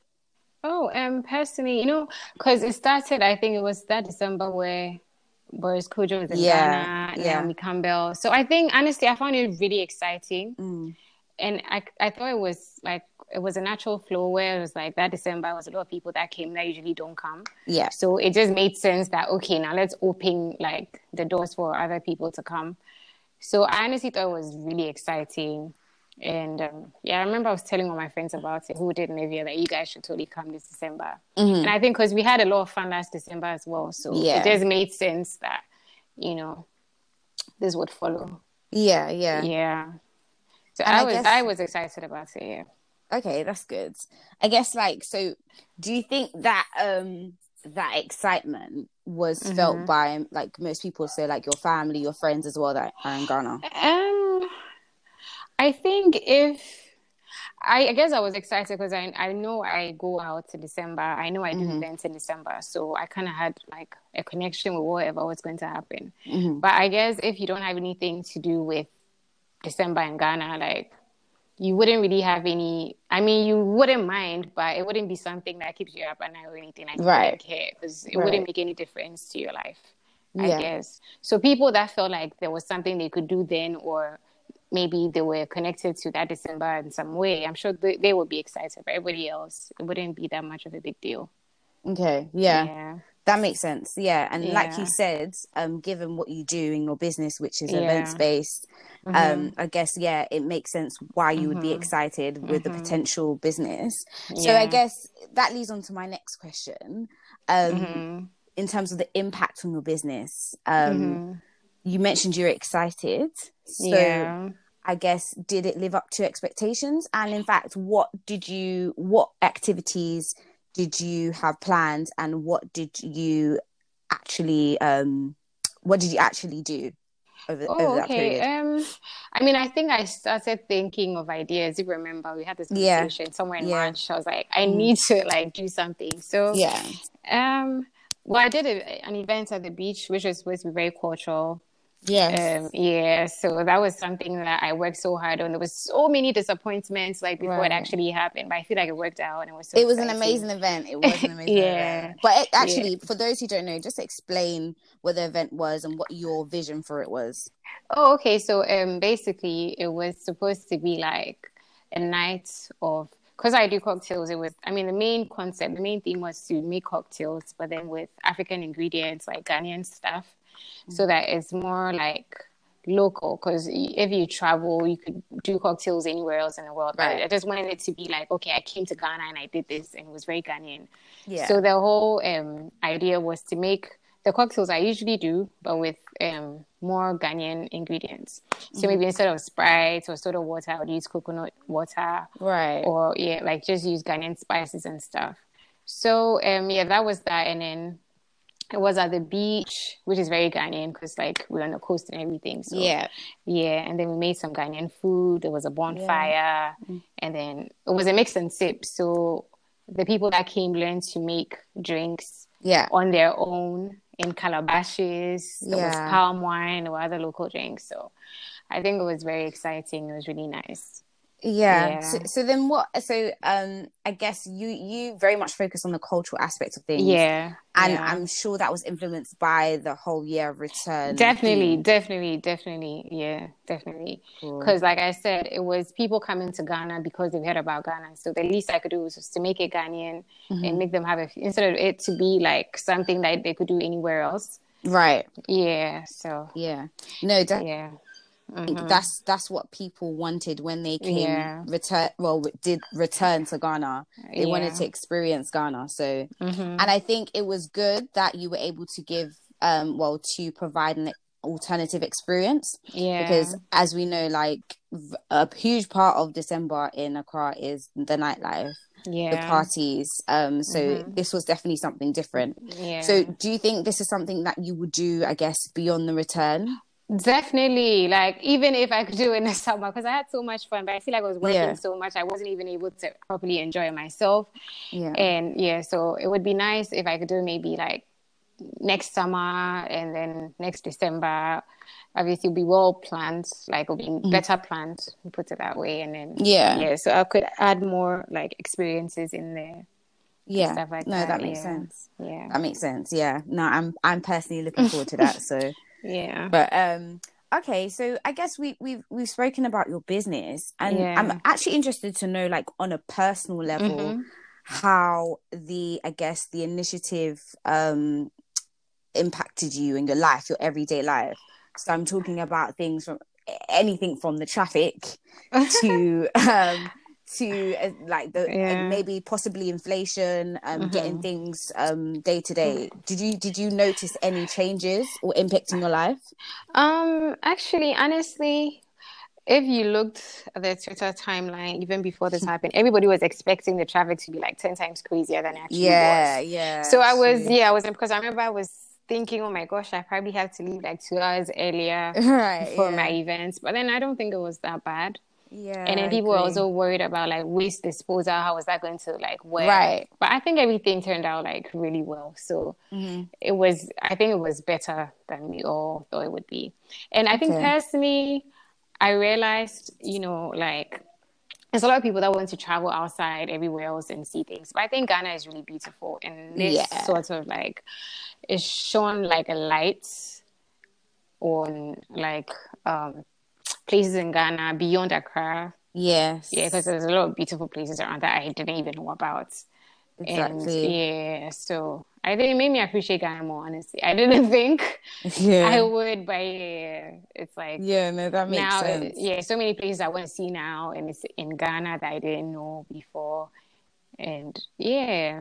Oh, um, personally, you know, because it started, I think it was that December where Boris Kojo was in Yeah, Ghana, yeah. Naomi Campbell. So I think, honestly, I found it really exciting. Mm. And I, I thought it was like, it was a natural flow where it was like that December was a lot of people that came that usually don't come. Yeah. So it just made sense that, okay, now let's open like the doors for other people to come. So I honestly thought it was really exciting. And um, yeah, I remember I was telling all my friends about it who didn't live here that you guys should totally come this December. Mm-hmm. And I think because we had a lot of fun last December as well. So Yeah. it just made sense that, you know, this would follow. Yeah, yeah. Yeah. So And I, I was guess- I was excited about it, yeah. Okay, that's good. I guess, like, so do you think that um that excitement was Mm-hmm. felt by, like, most people, so like your family, your friends as well that are in Ghana? Um, I think if I, I guess I was excited because I I know I go out in December. I know I do Mhm. events in December, so I kind of had like a connection with whatever was going to happen. Mhm. But I guess if you don't have anything to do with December in Ghana, like you wouldn't really have any. I mean, you wouldn't mind, but it wouldn't be something that keeps you up at night or anything. Like you Right. wouldn't care because it Right. wouldn't make any difference to your life. I Yeah. guess. So people that felt like there was something they could do then, or maybe they were connected to that December in some way, I'm sure they, they would be excited. But everybody else, it wouldn't be that much of a big deal. Okay, yeah. Yeah. That makes sense. Yeah. And like you Yeah. said, um, given what you do in your business, which is Yeah. events based, Mm-hmm. um, I guess, yeah, it makes sense why you would be excited with the potential business. So I Yeah. guess that leads on to my next question. Um, Mm-hmm. in terms of the impact on your business, um, you mentioned you're excited. So Yeah. I guess, did it live up to expectations? And in fact, what did you, what activities did you have planned, and what did you actually, um, what did you actually do over, Oh, over that okay. period? Um, I mean, I think I started thinking of ideas. You remember we had this Yeah. conversation somewhere in Yeah. March. I was like, I need to like do something. So Yeah. um, well, I did a, an event at the beach, which was supposed to be very cultural. Yes. Um, yeah, so that was something that I worked so hard on. There was so many disappointments like before Right. it actually happened, but I feel like it worked out and it was so It was an exciting. amazing event. It was an amazing Yeah. event. But it, actually, for those who don't know, just explain what the event was and what your vision for it was. Oh, okay. So um, basically, it was supposed to be like a night of, because I do cocktails. It was, I mean, the main concept, the main theme was to make cocktails, but then with African ingredients like Ghanaian stuff, so that it's more like local. Because if you travel, you could do cocktails anywhere else in the world. But Right. I just wanted it to be like, okay, I came to Ghana and I did this, and it was very Ghanaian. Yeah. So the whole um, idea was to make the cocktails I usually do, but with um, more Ghanaian ingredients. So maybe instead of Sprite or soda water, I would use coconut water, Right. or yeah, like just use Ghanaian spices and stuff. So um, yeah, that was that. And then It was at the beach, which is very Ghanaian because like we're on the coast and everything. So Yeah. yeah. And then we made some Ghanaian food. There was a bonfire, Mm. and then it was a mix and sip. So the people that came learned to make drinks Yeah. on their own in calabashes. There was Yeah. palm wine. There were other local drinks. So I think it was very exciting. It was really nice. Yeah. Yeah. So, so then what? So um, I guess you you very much focus on the cultural aspect of things. Yeah. And yeah. I'm sure that was influenced by the whole year of return. Definitely, theme. definitely, definitely. Yeah, definitely. Cool. Because, like I said, it was people coming to Ghana because they've heard about Ghana. So the least I could do was just to make it Ghanaian Mm-hmm. and make them have it, instead of it to be like something that they could do anywhere else. Right. Yeah. So, Yeah. No, that, yeah. that's that's what people wanted when they came Yeah. return. Well, did return to Ghana. They wanted Yeah. to experience Ghana. So, Mm-hmm. and I think it was good that you were able to give, um, well, to provide an alternative experience. Yeah. Because as we know, like v- a huge part of December in Accra is the nightlife, yeah. the parties. Um, so Mhm. this was definitely something different. Yeah. So do you think this is something that you would do, I guess, beyond the return? Definitely. Like, even if I could do it in the summer, because I had so much fun, but I feel like I was working Yeah. so much, I wasn't even able to properly enjoy myself. Yeah. And yeah, so it would be nice if I could do maybe like next summer and then next December. Obviously, it'll be well planned, like it'll be better planned, put it that way. And then, Yeah. yeah, so I could add more like experiences in there. Yeah. Stuff like no, that, that makes yeah. sense. Yeah. That makes sense. Yeah. No, I'm I'm personally looking forward to that. So, Yeah. but um, okay. So I guess we we've we've spoken about your business, and Yeah. I'm actually interested to know, like, on a personal level, Mhm. how the I guess the initiative um impacted you in your life, your everyday life. So I'm talking about things from anything from the traffic to um to uh, like the Yeah. uh, maybe possibly inflation, um Mhm. getting things um day to day. Did you did you notice any changes or impact in your life? Um, actually, honestly, if you looked at the Twitter timeline even before this happened, everybody was expecting the traffic to be like ten times crazier than it actually Yeah, was. yeah. So I was, true. yeah, I was, because I remember I was thinking, oh my gosh, I probably have to leave like two hours earlier Right, for yeah. my events. But then I don't think it was that bad. Yeah. And then I people were agree. also worried about like waste disposal. How was that going to like work? Right. But I think everything turned out like really well. So Mhm. it was, I think it was better than we all thought it would be. And I think Okay. personally, I realized, you know, like there's a lot of people that want to travel outside everywhere else and see things. But I think Ghana is really beautiful. And this Yeah. sort of like, it's shone like a light on like um, places in Ghana beyond Accra. Yes. Yeah, because there's a lot of beautiful places around that I didn't even know about. Exactly. And yeah, so I think it made me appreciate Ghana more, honestly. I didn't think Yeah. I would, but yeah, it's like Yeah, no, that makes now, sense. yeah, so many places I want to see now, and it's in Ghana that I didn't know before. And yeah.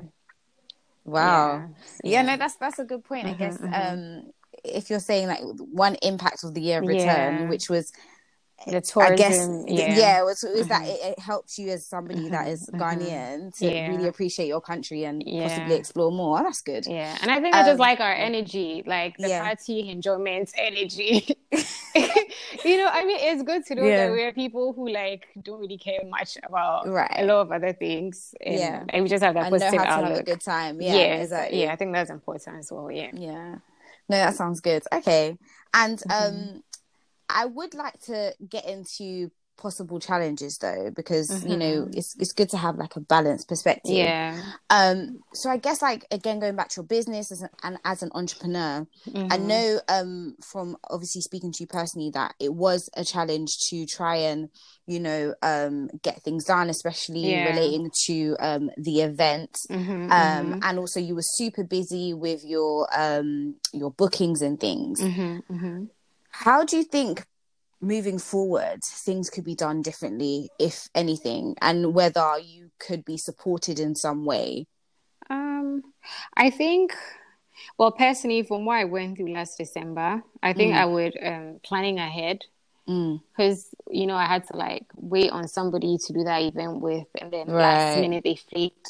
Wow. Yeah. Yeah, no, that's that's a good point. I guess um if you're saying like one impact of the year of return, Yeah. which was The I tourism, guess yeah. yeah, it was, it was that it, it helps you as somebody that is Ghanaian to Yeah. really appreciate your country and Yeah. possibly explore more. Oh, that's good. Yeah, and I think I just Um, like our energy, like the yeah. party enjoyment energy. You know, I mean, it's good to know Yeah. that we're people who like don't really care much about Right. a lot of other things, and, Yeah. and we just have that And know positive how to have a outlook. good time. Yeah, Yes, exactly. yeah, I think that's important as well. Yeah, Yeah. No, that sounds good. Okay. And Mm-hmm. um I would like to get into possible challenges though, because you know it's it's good to have like a balanced perspective. yeah, Um so I guess, like, again, going back to your business as an, and as an entrepreneur, I know um from obviously speaking to you personally that it was a challenge to try and, you know, um get things done, especially Yeah. relating to um the event. mm-hmm, Um and also you were super busy with your um your bookings and things. mm-hmm, mm-hmm. How do you think moving forward things could be done differently, if anything, and whether you could be supported in some way? Um, I think, well, personally, from what I went through last December, I think I would um planning ahead. Mm. Because, you know, I had to like wait on somebody to do that event with, and then last Right. minute they flaked.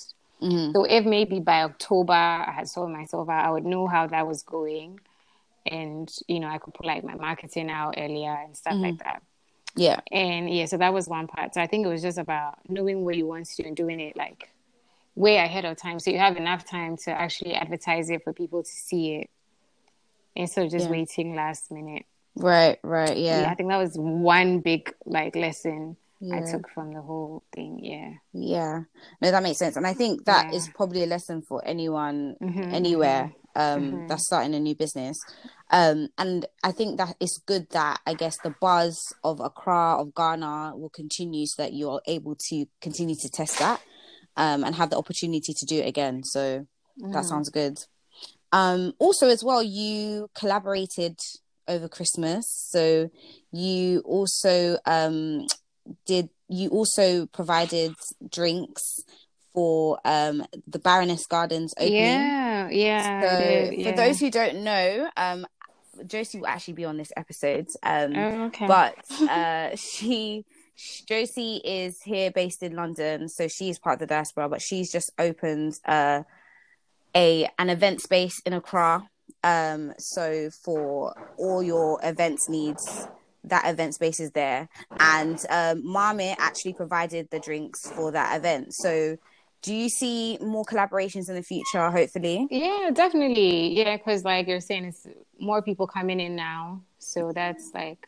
Mm-hmm. So if maybe by October I had sold myself out, I would know how that was going. And, you know, I could put like my marketing out earlier and stuff Mm-hmm. like that. Yeah. And yeah, so that was one part. So I think it was just about knowing what you want to do and doing it like way ahead of time. So you have enough time to actually advertise it for people to see it instead of just Yeah. waiting last minute. Right, right, yeah. Yeah, I think that was one big like lesson I Yeah. took from the whole thing. Yeah. Yeah. No, that makes sense. And I think that Yeah. is probably a lesson for anyone Mhm, anywhere um mhm. that's starting a new business. Um and I think that it's good that I guess the buzz of Accra, of Ghana will continue so that you're able to continue to test that um and have the opportunity to do it again. So that sounds good. Um also as well, you collaborated over Christmas. So you also um did you also provided drinks for um the Baroness Gardens opening. Yeah, yeah, So I did. for Yeah. those who don't know, um Josie will actually be on this episode. Um Oh, okay. but uh she Josie is here based in London, so she's part of the diaspora, but she's just opened uh a an event space in Accra. Um so for all your events needs, that event space is there, and um Mame actually provided the drinks for that event. So do you see more collaborations in the future, hopefully? Yeah, definitely. Yeah, because like you're saying, it's more people coming in now, so that's like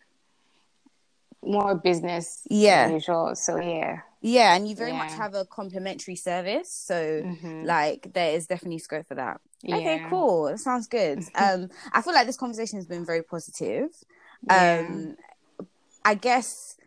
more business Yeah. than usual. So yeah. Yeah, and you very Yeah. much have a complimentary service, so Mhm. like there is definitely scope for that. Okay, Yeah. cool. That sounds good. um I feel like this conversation has been very positive. Yeah. um I guess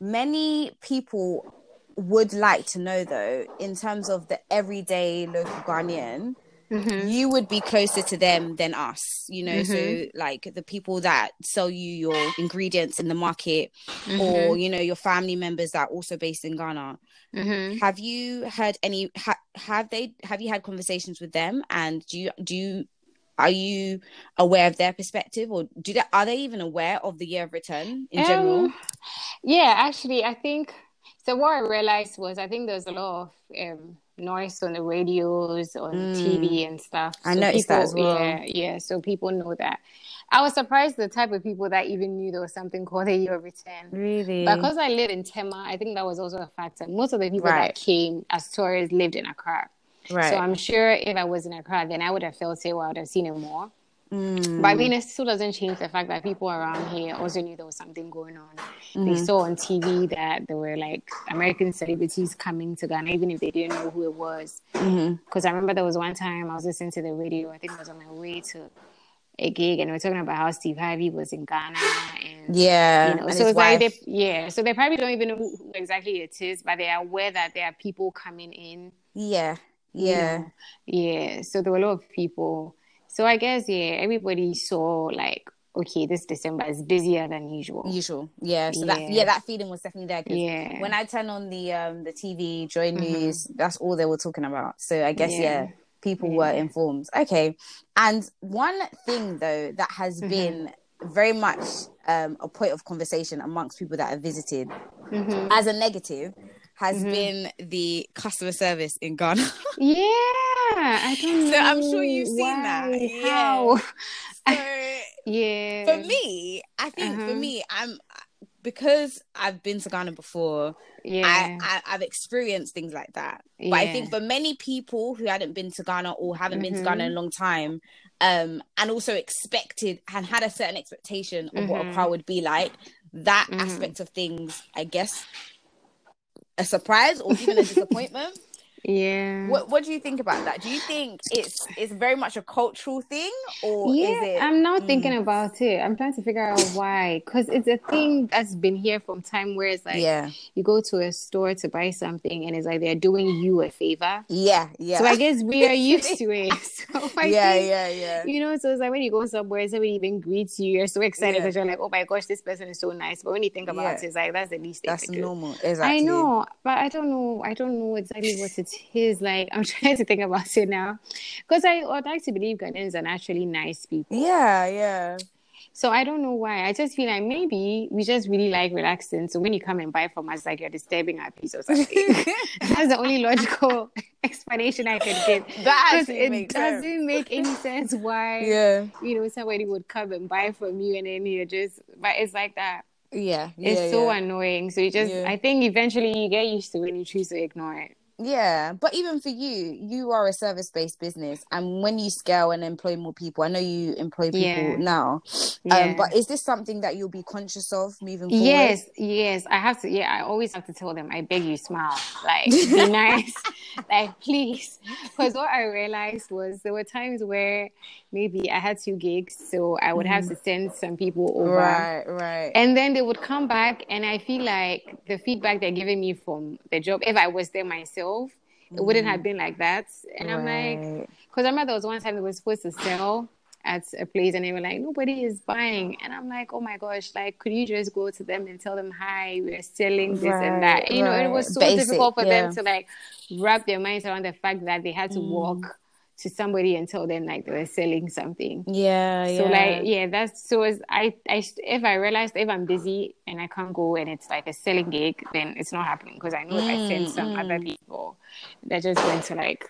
many people would like to know, though, in terms of the everyday local Ghanaian, Mhm. you would be closer to them than us, you know. Mhm. So like the people that sell you your ingredients in the market, Mhm. or you know, your family members that are also based in Ghana. Mhm. Have you heard any ha- have they have you had conversations with them, and do you do you are you aware of their perspective, or do they, are they even aware of the year of return in general? Um, yeah, actually, I think so. What I realized was, I think there's a lot of um, noise on the radios, on T V, and stuff. I So noticed that people, as well. yeah, yeah. So people know that. I was surprised the type of people that even knew there was something called the year of return. Really? Because I live in Tema, I think that was also a factor. Most of the people Right. that came as tourists lived in Accra. Right. So I'm sure if I was in Accra, then I would have felt it, or I would have seen it more. Mm. But I mean, it still doesn't change the fact that people around here also knew there was something going on. Mm-hmm. They saw on T V that there were like American celebrities coming to Ghana, even if they didn't know who it was. Because Mm-hmm. I remember there was one time I was listening to the radio, I think it was on my way to a gig, and we were talking about how Steve Harvey was in Ghana. And, Yeah, you know, and so his it's like, wife. they, yeah, so they probably don't even know who, who exactly it is, but they are aware that there are people coming in. Yeah, You yeah, know, yeah. So there were a lot of people. So I guess, yeah, everybody saw like, okay, this December is busier than usual. usual. Yeah, so that Yeah. yeah, that feeling was definitely there. 'Cause Yeah. when I turn on the um the T V, Joy News, that's all they were talking about. So I guess yeah, Yeah. people were informed. Okay, and one thing though that has been very much um a point of conversation amongst people that have visited as a negative has been the customer service in Ghana. Yeah, I don't know. So I'm sure you've seen why, that. Yeah. How? So Yeah. for me, I think for Uh-huh. me, I'm because I've been to Ghana before. Yeah. I, I I've experienced things like that. But I Yeah. think for many people who hadn't been to Ghana or haven't been to Mm-hmm. Ghana in a long time, um, and also expected and had a certain expectation of what Mm-hmm. Accra would be like, that aspect of things, I guess, a surprise or even a disappointment. Yeah. What What do you think about that? Do you think it's it's very much a cultural thing, or Yeah, is it? I'm now thinking about it. I'm trying to figure out why. Because it's a thing that's been here from time where it's like Yeah. you go to a store to buy something and it's like they're doing you a favor. Yeah, yeah. So I guess we are used to it. So I yeah, think, yeah, yeah. you know, so it's like when you go somewhere, somebody even greets you, you're so excited Yeah. because you're like, oh my gosh, this person is so nice. But when you think about Yeah. it, it's like, that's the least they That's could do. normal. Exactly. I know, but I don't know. I don't know exactly what it is. Like, I'm trying to think about it now. Because I would like to believe Ghanaians are naturally nice people. Yeah, yeah. So I don't know why. I just feel like maybe we just really like relaxing. So when you come and buy from us, like you're disturbing our peace or something. That's the only logical explanation I can give. That Because actually it makes doesn't sense. make any sense why, Yeah. you know, somebody would come and buy from you and then you're just, but it's like that. Yeah. It's yeah, so yeah. annoying. So you just, Yeah. I think eventually you get used to it and you choose to ignore it. Yeah, but even for you, you are a service-based business, and when you scale and employ more people, I know you employ people Yeah. now, Yeah. um, but is this something that you'll be conscious of moving forward? Yes, yes. I have to, yeah, I always have to tell them, I beg you, smile. Like, be nice. Like, please. Because what I realized was there were times where maybe I had two gigs, so I would have to send some people over. Right, right. And then they would come back, and I feel like the feedback they're giving me from the job, if I was there myself, it wouldn't have been like that. And I'm like, Right. because I remember there was one time they were supposed to sell at a place, and they were like, nobody is buying. And I'm like, oh my gosh, like, could you just go to them and tell them, hi, we're selling this and that? Right, You know, it right. was so Basic, difficult for yeah. them to like wrap their minds around the fact that they had to Mm. walk to somebody and tell them like they were selling something. Yeah, So yeah. like, yeah, that's so as I, I, if I realize if I'm busy and I can't go and it's like a selling gig, then it's not happening, because I know if I send Mm, some mm. other people, they're just going to like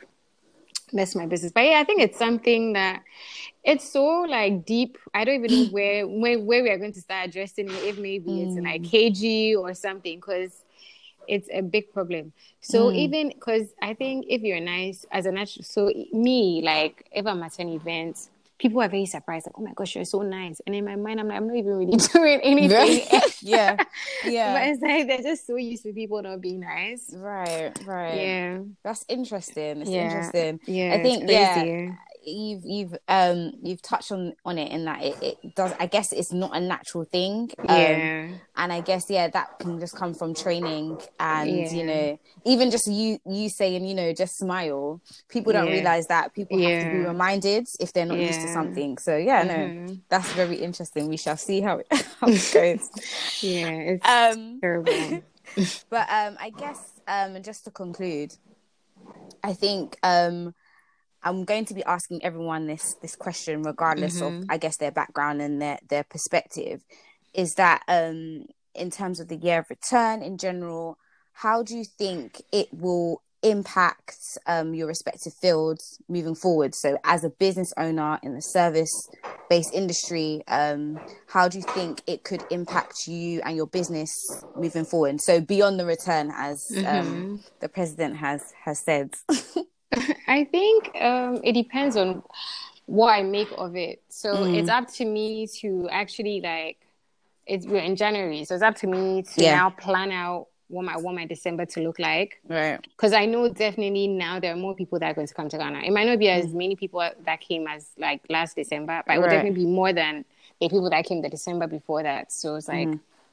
mess my business. But yeah, I think it's something that it's so like deep. I don't even know where where, where we are going to start addressing it. If maybe it's in like K G or something, because it's a big problem. So even because I think if you're nice as a natural, so me, like if I'm at an event, people are very surprised, like, oh my gosh, you're so nice. And in my mind, I'm like, I'm not even really doing anything. yeah, yeah. But it's like they're just so used to people not being nice. Right, right. Yeah. That's interesting. It's Yeah. interesting. Yeah. I think it's crazy. yeah, you've you've um you've touched on on it in that it, it does. I guess it's not a natural thing. Um, Yeah. and I guess yeah, that can just come from training and Yeah. you know, even just you you saying, you know, just smile. People don't Yeah. realize that people have to be Yeah. reminded if they're not used to Yeah. something. So yeah, no, Mhm. that's very interesting. We shall see how it, how it goes. Yeah. It's Um, terrible. but um, I guess um, just to conclude, I think um, I'm going to be asking everyone this this question, regardless of I guess their background and their their perspective. Is that um, in terms of the year of return in general, how do you think it will impact um, your respective fields moving forward? So, as a business owner in the service-based industry, um, how do you think it could impact you and your business moving forward? So, beyond the return, as um, the president has has said. I think um, it depends on what I make of it. So it's up to me to actually like, it's we're in January, so it's up to me to Yeah. now plan out what I want my December to look like. Right. Because I know definitely now there are more people that are going to come to Ghana. It might not be as many people that came as like last December, but it will Right. definitely be more than the people that came the December before that. So it's like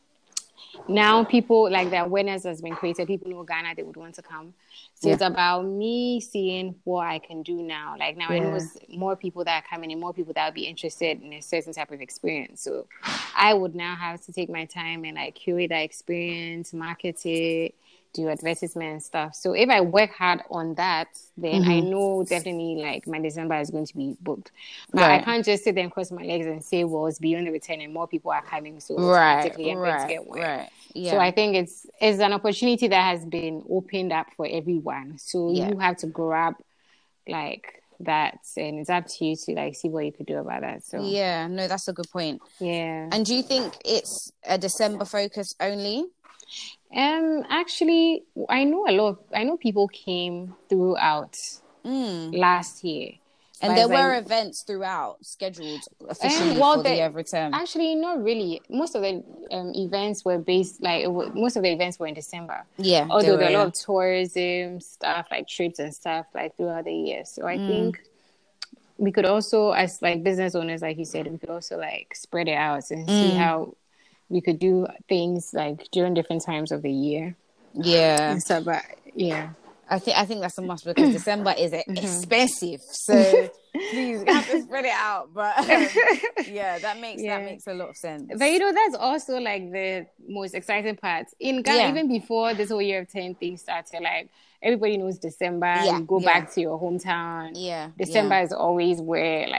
now people, like the awareness has been created. People know Ghana, they would want to come. So Yeah. it's about me seeing what I can do now. Like now I know Yeah. it's more people that are coming and more people that would be interested in a certain type of experience. So I would now have to take my time and like curate that experience, market it, do advertisement and stuff. So if I work hard on that, then I know definitely like my December is going to be booked. But I Right. can't just sit there and cross my legs and say, well, it's beyond the return and more people are coming. So Right. automatically I'm going to Right. get work. Right. Yeah. So I think it's it's an opportunity that has been opened up for everyone. So Yeah. you have to grab like that, and it's up to you to like see what you could do about that. So Yeah. No, that's a good point. yeah. And do you think it's a December focus only? Um actually I know a lot of I know people came throughout last year. And But there it's were like- events throughout scheduled officially Um, well, for the they- year of return. Actually, not really. Most of the um, events were based, like, it wa- most of the events were in December. Yeah, Although they there are a were, lot of tourism stuff, like trips and stuff, like throughout the year. So I think we could also, as like business owners, like you said, we could also like spread it out and see how we could do things like during different times of the year Yeah. and stuff. But yeah. I think I think that's a must because December is expensive. So please we have to spread it out. But um, yeah, that makes Yeah. that makes a lot of sense. But you know, that's also like the most exciting part. In Ghana, Yeah. even before this whole year of ten thing started, like everybody knows December, Yeah, you go yeah. back to your hometown. Yeah, December yeah. is always where like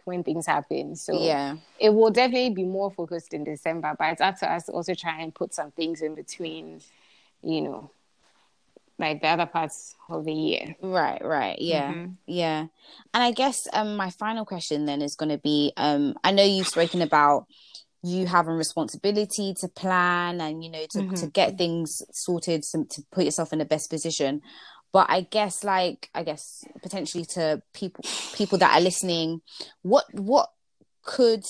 when things happen. So Yeah. it will definitely be more focused in December, but it's up to us to also try and put some things in between, you know, like the other parts of the year. Right, right. Yeah. Mhm. Yeah. And I guess um my final question then is going to be um I know you've spoken about you having responsibility to plan and, you know, to, to Mhm. get things sorted, to, to put yourself in the best position. But I guess like I guess potentially to people people that are listening, what what could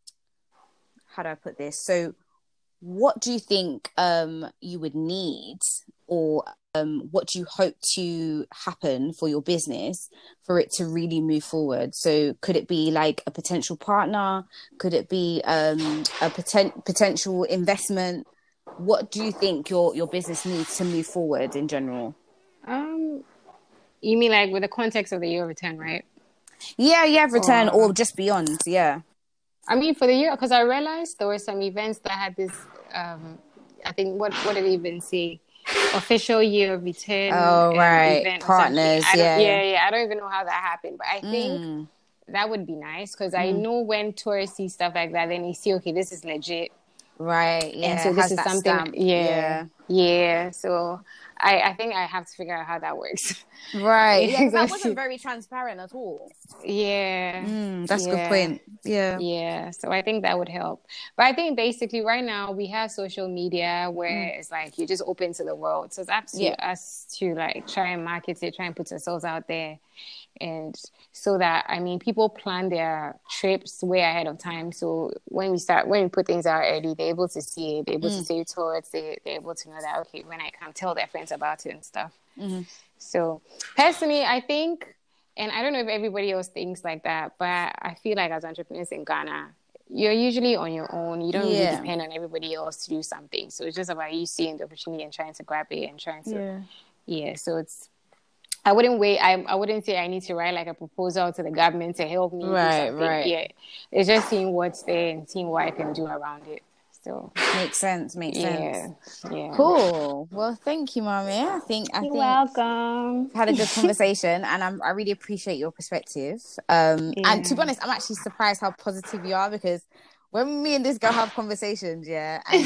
how do I put this? So what do you think um you would need, or um what do you hope to happen for your business for it to really move forward? So could it be like a potential partner? Could it be um a poten- potential investment? What do you think your your business needs to move forward in general? Um, you mean like with the context of the year of return, right? Yeah, yeah, return or Or just beyond. Yeah. I mean, for the year, because I realized there were some events that had this. Um, I think what what did it even say? Official year of return Oh, um, right. event or something. Partners. I don't. Yeah, yeah. Yeah, yeah. I don't even know how that happened, but I think Mm, that would be nice because I mm. know when tourists see stuff like that, then they see, okay, this is legit. Right. And Yeah. so It this has is that something, stamp. yeah, Yeah. yeah. So I, I think I have to figure out how that works. Right. Yeah, because that wasn't Exactly. very transparent at all. Yeah, Mm, that's a good yeah, point. Yeah. yeah. So I think that would help. But I think basically right now we have social media Mm. where it's like you're just open to the world. So it's up to Yeah. us to like try and market it, try and put ourselves out there. And so that, I mean, people plan their trips way ahead of time. So when we start, when we put things out early, they're able to see it, they're able to Mm. save towards it, they're able to know that, okay, when I come, tell their friends about it and stuff. Mm-hmm. So personally, I think, and I don't know if everybody else thinks like that, but I feel like as entrepreneurs in Ghana, you're usually on your own. You don't really Yeah. depend on everybody else to do something. So it's just about you seeing the opportunity and trying to grab it and trying to, Yeah. yeah. So it's, I wouldn't wait. I, I wouldn't say I need to write like a proposal to the government to help me do Right, something. right. Yeah. It's just seeing what's there and seeing what I can do around it. So Makes sense. Makes yeah, sense. yeah. Cool. Well, thank you, Mommy. I think I You're think welcome. we've had a good conversation, and I'm, I really appreciate your perspective. Um, and to be Yeah. honest, I'm actually surprised how positive you are, because when me and this girl have conversations, yeah, and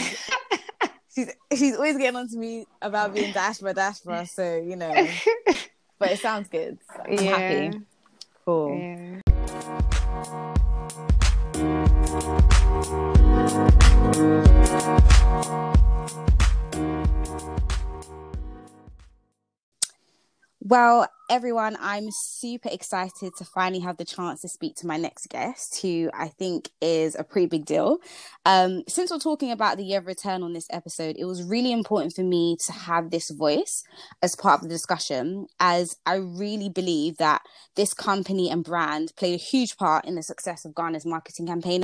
she's she's always getting on to me about being diaspora, diaspora. So you know, but it sounds good. I'm Yeah. happy. Cool. Yeah. Well, everyone, I'm super excited to finally have the chance to speak to my next guest, who I think is a pretty big deal. Um, since we're talking about the year of return on this episode, it was really important for me to have this voice as part of the discussion, as I really believe that this company and brand played a huge part in the success of Ghana's marketing campaign.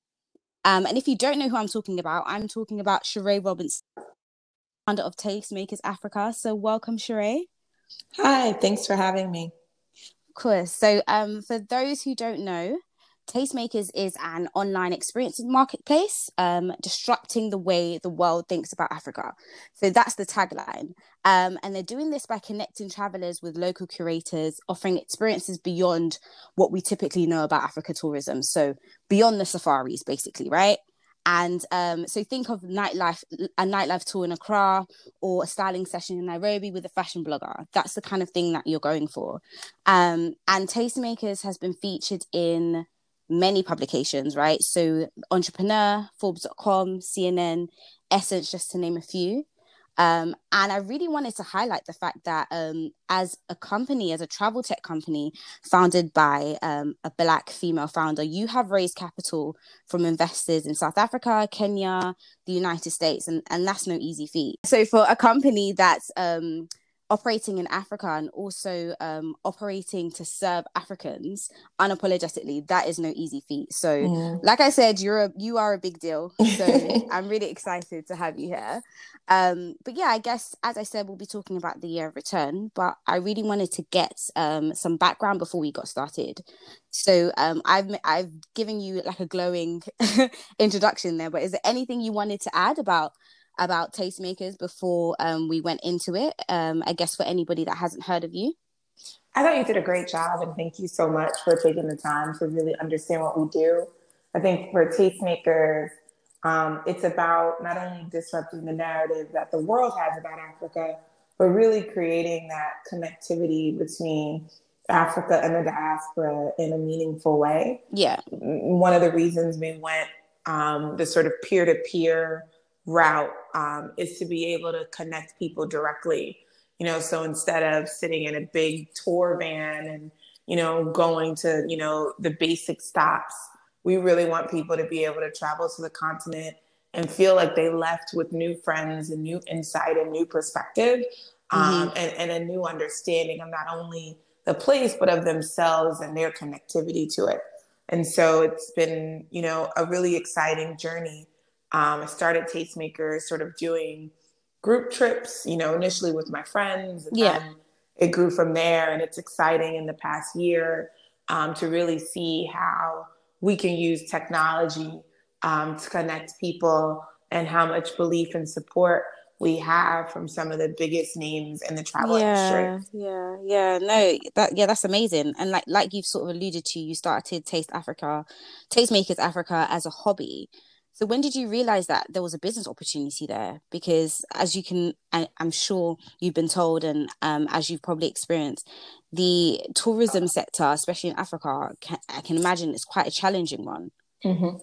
Um, and if you don't know who I'm talking about, I'm talking about Sheree Robinson, founder of Tastemakers Africa. So welcome, Sheree. Hi, thanks for having me. Of course. So um, for those who don't know, Tastemakers is an online experience marketplace, um, disrupting the way the world thinks about Africa. So that's the tagline. Um, and they're doing this by connecting travelers with local curators, offering experiences beyond what we typically know about Africa tourism. So beyond the safaris, basically, right? And um, so think of nightlife, a nightlife tour in Accra, or a styling session in Nairobi with a fashion blogger. That's the kind of thing that you're going for. Um, and Tastemakers has been featured in many publications, right? So Entrepreneur, Forbes dot com, C N N, Essence, just to name a few. Um, and I really wanted to highlight the fact that um, as a company, as a travel tech company founded by um, a Black female founder, you have raised capital from investors in South Africa, Kenya, the United States, and, and that's no easy feat. So for a company that's um, operating in Africa and also um, operating to serve Africans unapologetically, that is no easy feat. So Mm. like I said, you're a, you are a big deal. So I'm really excited to have you here. Um, but yeah, I guess, as I said, we'll be talking about the year of return, but I really wanted to get um, some background before we got started. So um, I've I've given you like a glowing introduction there, but is there anything you wanted to add about about Tastemakers before um, we went into it? Um, I guess for anybody that hasn't heard of you. I thought you did a great job, and thank you so much for taking the time to really understand what we do. I think for tastemakers, um, it's about not only disrupting the narrative that the world has about Africa, but really creating that connectivity between Africa and the diaspora in a meaningful way. Yeah. One of the reasons we went um, the sort of peer-to-peer route um, is to be able to connect people directly. You know, so instead of sitting in a big tour van and, you know, going to, you know, the basic stops, we really want people to be able to travel to the continent and feel like they left with new friends and new insight and new perspective, um, mm-hmm. and, and a new understanding of not only the place, but of themselves and their connectivity to it. And so it's been, you know, a really exciting journey. Um, I started Tastemakers sort of doing group trips, you know, initially with my friends. And yeah. then it grew from there. And it's exciting in the past year um, to really see how we can use technology um, to connect people and how much belief and support we have from some of the biggest names in the travel yeah, industry. Yeah, yeah, no, that yeah, that's amazing. And like like you've sort of alluded to, you started Taste Africa, Tastemakers Africa as a hobby. So when did you realize that there was a business opportunity there? Because as you can, I, I'm sure you've been told, and um, as you've probably experienced, the tourism sector, especially in Africa, can, I can imagine it's quite a challenging one. Mm-hmm.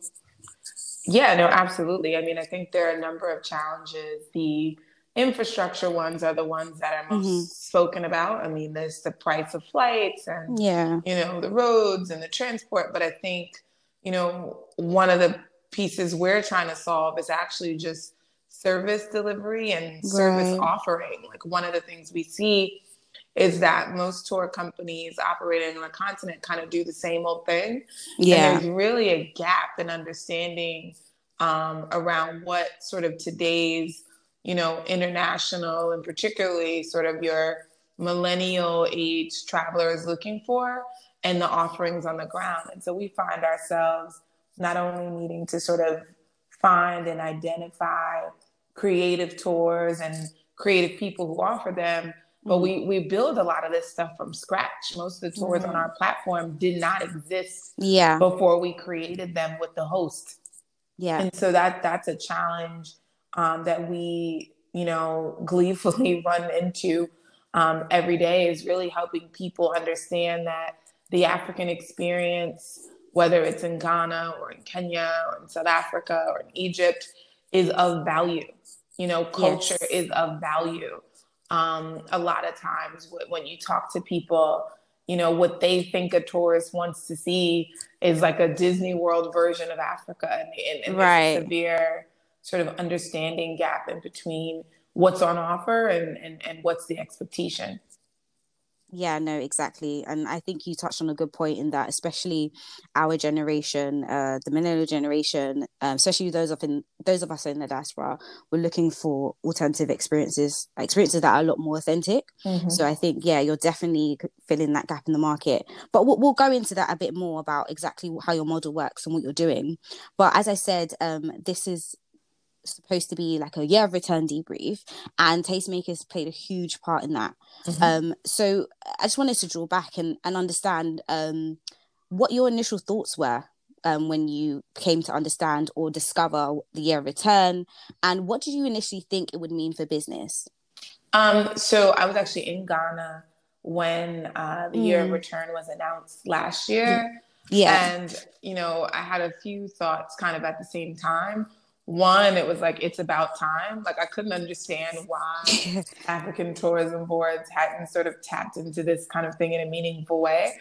Yeah, no, absolutely. I mean, I think there are a number of challenges. The infrastructure ones are the ones that are most mm-hmm. spoken about. I mean, there's the price of flights and, yeah. you know, the roads and the transport. But I think, you know, one of the pieces we're trying to solve is actually just service delivery and service right. offering. Like one of the things we see is that most tour companies operating on the continent kind of do the same old thing. Yeah. And there's really a gap in understanding um, around what sort of today's, you know, international and particularly sort of your millennial age traveler is looking for and the offerings on the ground. And so we find ourselves not only needing to sort of find and identify creative tours and creative people who offer them, but we, we build a lot of this stuff from scratch. Most of the tours mm. on our platform did not exist yeah. before we created them with the host. Yeah. And so that that's a challenge um, that we, you know, gleefully run into um, every day, is really helping people understand that the African experience, whether it's in Ghana or in Kenya or in South Africa or in Egypt, is of value. You know, culture yes. is of value. Um, a lot of times when you talk to people, you know, what they think a tourist wants to see is like a Disney World version of Africa. And, and, and right. there's a severe sort of understanding gap in between what's on offer and, and, and what's the expectation. Yeah, no, exactly. And I think you touched on a good point in that, especially our generation, uh, the millennial generation, um, especially those of in those of us in the diaspora, we're looking for alternative experiences, experiences that are a lot more authentic. Mm-hmm. So I think, yeah, you're definitely filling that gap in the market. But we'll, we'll go into that a bit more about exactly how your model works and what you're doing. But as I said, um, this is supposed to be like a year of return debrief, and Tastemakers played a huge part in that. Mm-hmm. Um, so I just wanted to draw back and, and understand um, what your initial thoughts were um, when you came to understand or discover the year of return, and what did you initially think it would mean for business? Um, so I was actually in Ghana when uh, the mm. year of return was announced last year. Yeah. And, you know, I had a few thoughts kind of at the same time. One, it was like, it's about time. Like, I couldn't understand why African tourism boards hadn't sort of tapped into this kind of thing in a meaningful way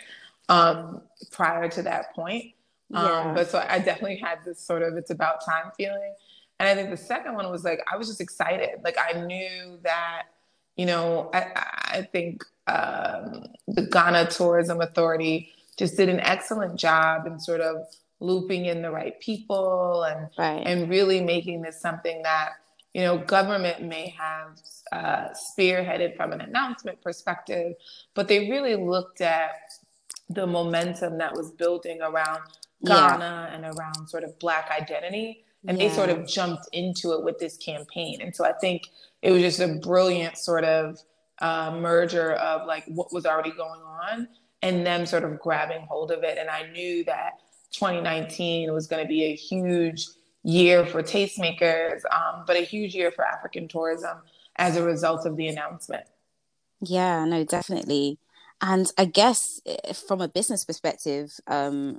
um, prior to that point. Yeah. Um, but so I definitely had this sort of, it's about time feeling. And I think the second one was like, I was just excited. Like, I knew that, you know, I, I think um, the Ghana Tourism Authority just did an excellent job in sort of looping in the right people and right. and really making this something that, you know, government may have uh, spearheaded from an announcement perspective, but they really looked at the momentum that was building around Ghana yeah. and around sort of Black identity. And yeah. they sort of jumped into it with this campaign. And so I think it was just a brilliant sort of uh, merger of like what was already going on and them sort of grabbing hold of it. And I knew that twenty nineteen was going to be a huge year for tastemakers, um, but a huge year for African tourism as a result of the announcement. Yeah, no, definitely. And I guess eh, from a business perspective, um,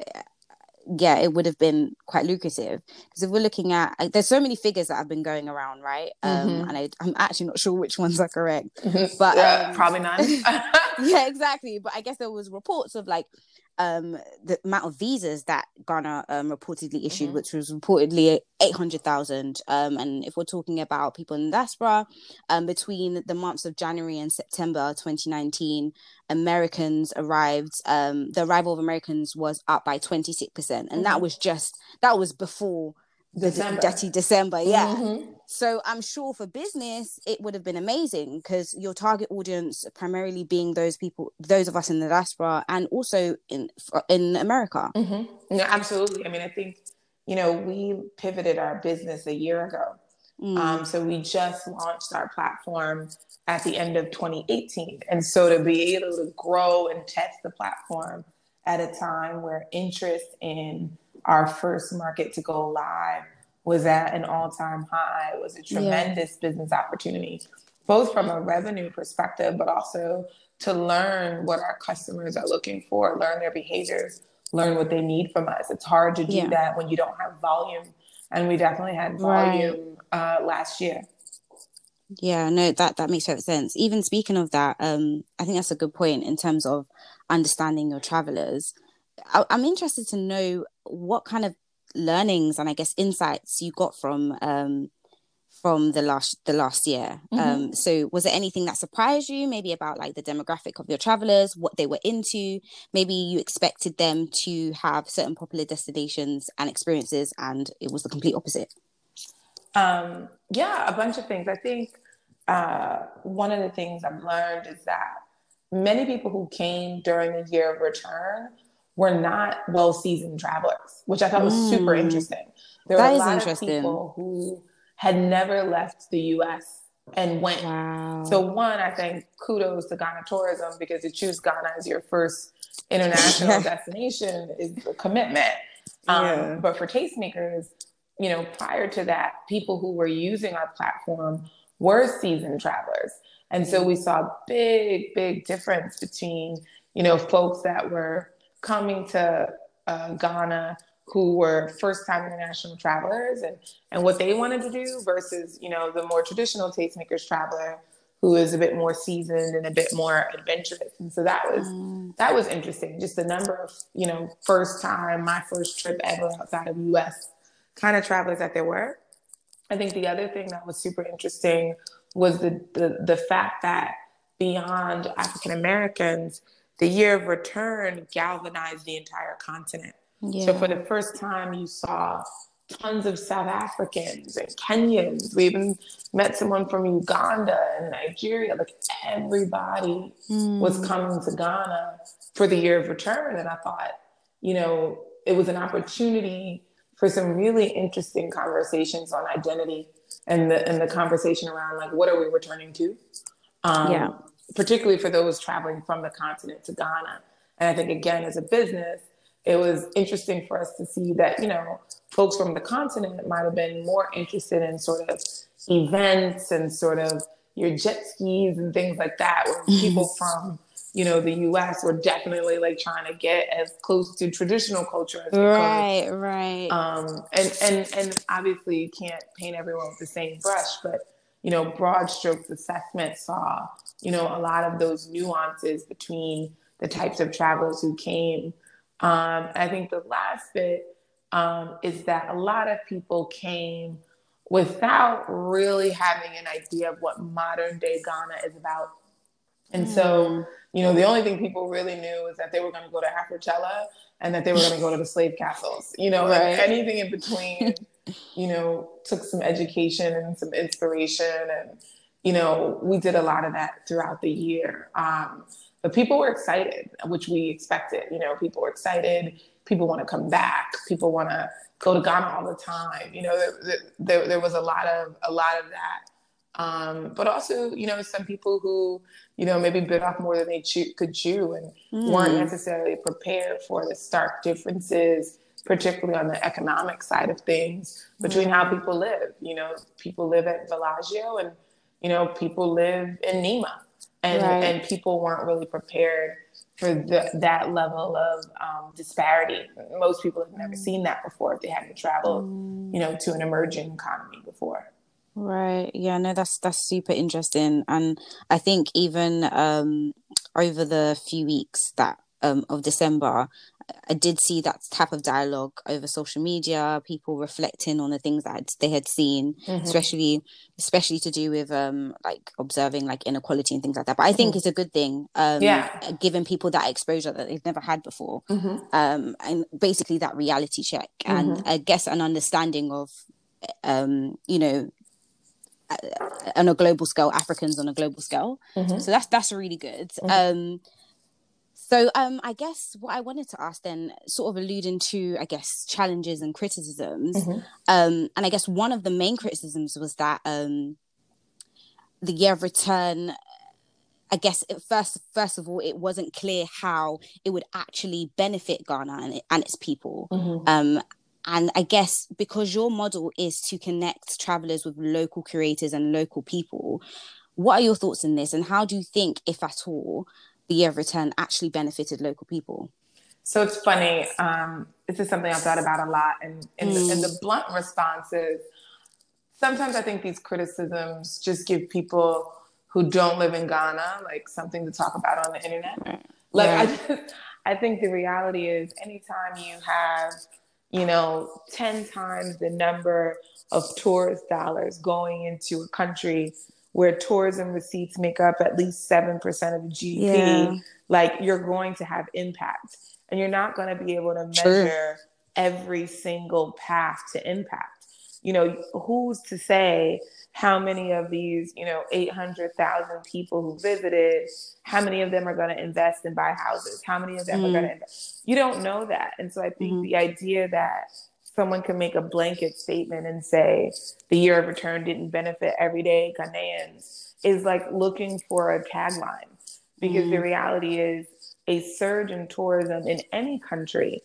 yeah, it would have been quite lucrative because if we're looking at, like, there's so many figures that have been going around, right? Um, Mm-hmm. and I, I'm actually not sure which ones are correct, but Yeah, um, probably none. yeah, exactly. But I guess there was reports of like um the amount of visas that Ghana um reportedly issued, Mm-hmm. which was reportedly eight hundred thousand. Um, and if we're talking about people in the diaspora, um, between the months of January and September twenty nineteen, Americans arrived. Um, the arrival of Americans was up by twenty-six percent, and Mm-hmm. that was just that was before the December. dirty December, yeah. Mm-hmm. So I'm sure for business, it would have been amazing because your target audience primarily being those people, those of us in the diaspora, and also in in America. Mm-hmm. Yeah, absolutely. I mean, I think, you know, we pivoted our business a year ago. Mm. Um, so we just launched our platform at the end of twenty eighteen. And so to be able to grow and test the platform at a time where interest in our first market to go live was at an all-time high, it was a tremendous yeah. business opportunity, both from a revenue perspective, but also to learn what our customers are looking for, learn their behaviors, learn what they need from us. It's hard to do yeah. that when you don't have volume. And we definitely had volume right. uh, last year. Yeah, no, that, that makes total sense. Even speaking of that, um, I think that's a good point in terms of understanding your travelers. I, I'm interested to know what kind of learnings and I guess insights you got from um, from the last the last year. Mm-hmm. Um, so was there anything that surprised you, maybe about like the demographic of your travelers, what they were into? Maybe you expected them to have certain popular destinations and experiences and it was the complete opposite. Um, yeah, a bunch of things. I think uh, one of the things I've learned is that many people who came during the year of return were not well-seasoned travelers, which I thought was mm. super interesting. There that were a is lot interesting. of people who had never left the U S and went. Wow. So one, I think kudos to Ghana Tourism because to choose Ghana as your first international destination is a commitment. Yeah. Um, but for tastemakers, you know, prior to that, people who were using our platform were seasoned travelers. And so we saw a big, big difference between, you know, folks that were coming to uh, Ghana who were first-time international travelers and, and what they wanted to do versus, you know, the more traditional tastemakers traveler who is a bit more seasoned and a bit more adventurous. And so that was mm. that was interesting. Just the number of, you know, first time, my first trip ever outside of the U S kind of travelers that there were. I think the other thing that was super interesting was the the, the fact that beyond African Americans, the year of return galvanized the entire continent. Yeah. So for the first time, you saw tons of South Africans and Kenyans. We even met someone from Uganda and Nigeria. Like everybody mm. was coming to Ghana for the year of return. And I thought, you know, it was an opportunity for some really interesting conversations on identity and the and the conversation around like, what are we returning to? Um, yeah. Particularly for those traveling from the continent to Ghana. And I think, again, as a business, it was interesting for us to see that, you know, folks from the continent might have been more interested in sort of events and sort of your jet skis and things like that, where people from, you know, the U S were definitely like trying to get as close to traditional culture as they right, could. Right, right. Um, and, and, and obviously you can't paint everyone with the same brush, but, you know, broad strokes assessment saw, you know, a lot of those nuances between the types of travelers who came. Um, I think the last bit um, is that a lot of people came without really having an idea of what modern day Ghana is about. And mm. so, you know, the only thing people really knew is that they were going to go to Afrochella and that they were going to go to the slave castles, you know, right. and anything in between, you know, took some education and some inspiration. And, you know, we did a lot of that throughout the year. Um, But people were excited, which we expected. You know, people were excited. People want to come back. People want to go to Ghana all the time. You know, there, there, there was a lot of a lot of that Um, but also, you know, some people who, you know, maybe bit off more than they chew, could chew and mm. weren't necessarily prepared for the stark differences, particularly on the economic side of things, between mm. how people live. You know, people live at Bellagio and, you know, people live in Nima. And, right. and people weren't really prepared for the, that level of um, disparity. Most people have never seen that before if they hadn't traveled, mm. you know, to an emerging economy before. Right. Yeah, no, that's that's super interesting. And I think even um, over the few weeks that um, of December, I did see that type of dialogue over social media, people reflecting on the things that they had seen, mm-hmm. especially especially to do with um, like observing like inequality and things like that. But I think mm-hmm. it's a good thing, um, yeah. giving people that exposure that they've never had before, mm-hmm. um, and basically that reality check, mm-hmm. and I guess an understanding of, um, you know, on a global scale, Africans on a global scale. Mm-hmm. So that's that's really good. Mm-hmm. Um, so um, I guess what I wanted to ask then, sort of alluding to, I guess, challenges and criticisms. Mm-hmm. Um, and I guess one of the main criticisms was that um, the year of return, I guess, it first first of all, it wasn't clear how it would actually benefit Ghana and, it, and its people. Mm-hmm. Um, And I guess because your model is to connect travelers with local curators and local people, what are your thoughts on this? And how do you think, if at all, the year of return actually benefited local people? So it's funny. Um, this is something I've thought about a lot. And, and, mm. the, and the blunt response is, sometimes I think these criticisms just give people who don't live in Ghana, like, something to talk about on the internet. Right. Like, right. I just, I think the reality is anytime you have, you know, ten times the number of tourist dollars going into a country where tourism receipts make up at least seven percent of the G D P, yeah. like, you're going to have impact. And you're not going to be able to measure True. every single path to impact. You know, who's to say how many of these, you know, eight hundred thousand people who visited, how many of them are going to invest and buy houses? How many of them mm. are going to invest? You don't know that. And so I think mm-hmm. the idea that someone can make a blanket statement and say the year of return didn't benefit everyday Ghanaians is like looking for a tagline, because mm. the reality is a surge in tourism in any country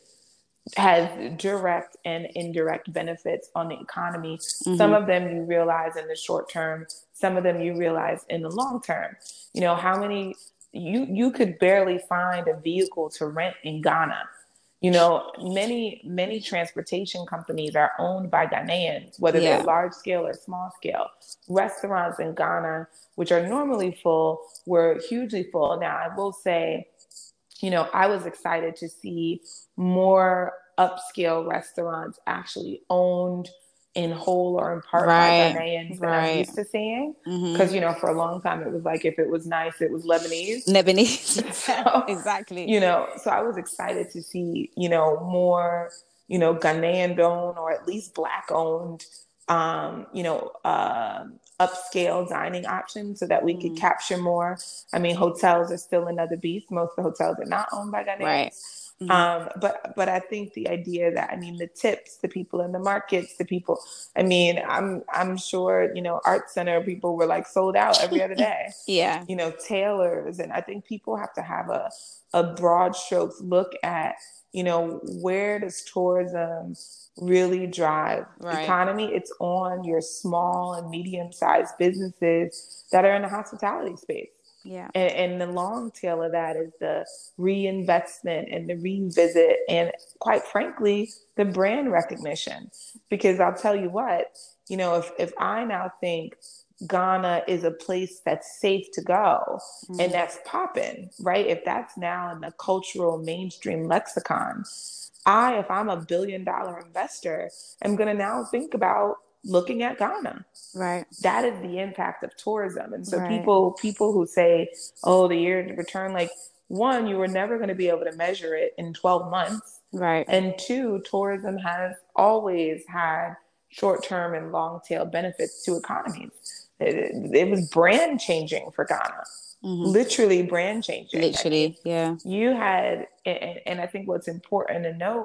has direct and indirect benefits on the economy. Mm-hmm. Some of them you realize in the short term, some of them you realize in the long term. You know, how many, you, you could barely find a vehicle to rent in Ghana. You know, many, many transportation companies are owned by Ghanaians, whether yeah. they're large scale or small scale. Restaurants in Ghana, which are normally full, were hugely full. Now, I will say, you know, I was excited to see more upscale restaurants actually owned in whole or in part right. by Ghanaians than right. I'm used to seeing. Because, mm-hmm. you know, for a long time, it was like, if it was nice, it was Lebanese. Lebanese. So, exactly. You know, so I was excited to see, you know, more, you know, Ghanaian owned or at least Black owned, um, you know, uh, upscale dining options so that we mm. could capture more. I mean, hotels are still another beast. Most of the hotels are not owned by Ghanaians. Right. Mm-hmm. Um, but but I think the idea that, I mean, the tips, the people in the markets, the people, I mean, I'm I'm sure, you know, art center people were like sold out every other day. Yeah. You know, tailors. And I think people have to have a, a broad strokes look at, you know, where does tourism really drive right. economy? It's on your small and medium-sized businesses that are in the hospitality space. Yeah. And, and the long tail of that is the reinvestment and the revisit and, quite frankly, the brand recognition. Because I'll tell you what, you know, if, if I now think Ghana is a place that's safe to go mm. and that's popping, right? If that's now in the cultural mainstream lexicon, I, if I'm a billion dollar investor, am going to now think about looking at Ghana. Right. That is the impact of tourism. And so right. people, people who say, oh, the year to return, like, one, you were never going to be able to measure it in twelve months. Right. And two, tourism has always had short-term and long-tail benefits to economies. It, it was brand changing for Ghana. Mm-hmm. Literally brand changing. Literally, I mean, yeah. You had, and, and I think what's important to note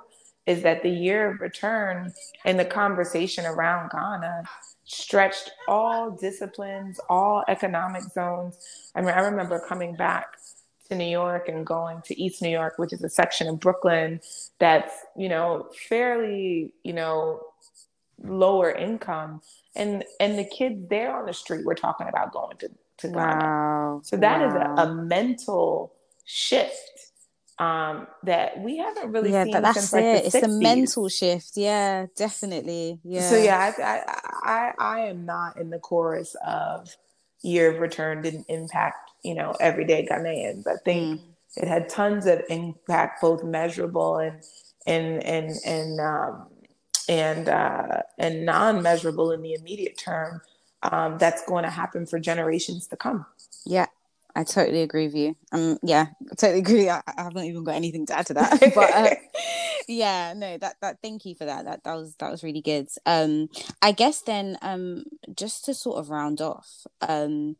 is that the year of return and the conversation around Ghana stretched all disciplines, all economic zones. I mean, I remember coming back to New York and going to East New York, which is a section of Brooklyn that's, you know, fairly, you know, lower income. And and the kids there on the street were talking about going to, to Ghana. Wow. So that wow. is a, a mental shift um, that we haven't really yeah, seen that, that's since like it. the It's sixties. a mental shift. Yeah, definitely. Yeah. So yeah, I, I I I am not in the chorus of year of return didn't impact, you know, everyday Ghanaians. I think mm. it had tons of impact, both measurable and and and and um, and uh, and non-measurable in the immediate term. Um, that's going to happen for generations to come. Yeah, I totally agree with you. Um, yeah, I totally agree. I, I haven't even got anything to add to that. But uh, yeah, no, that that thank you for that. That that was that was really good. Um, I guess then, um, just to sort of round off, um,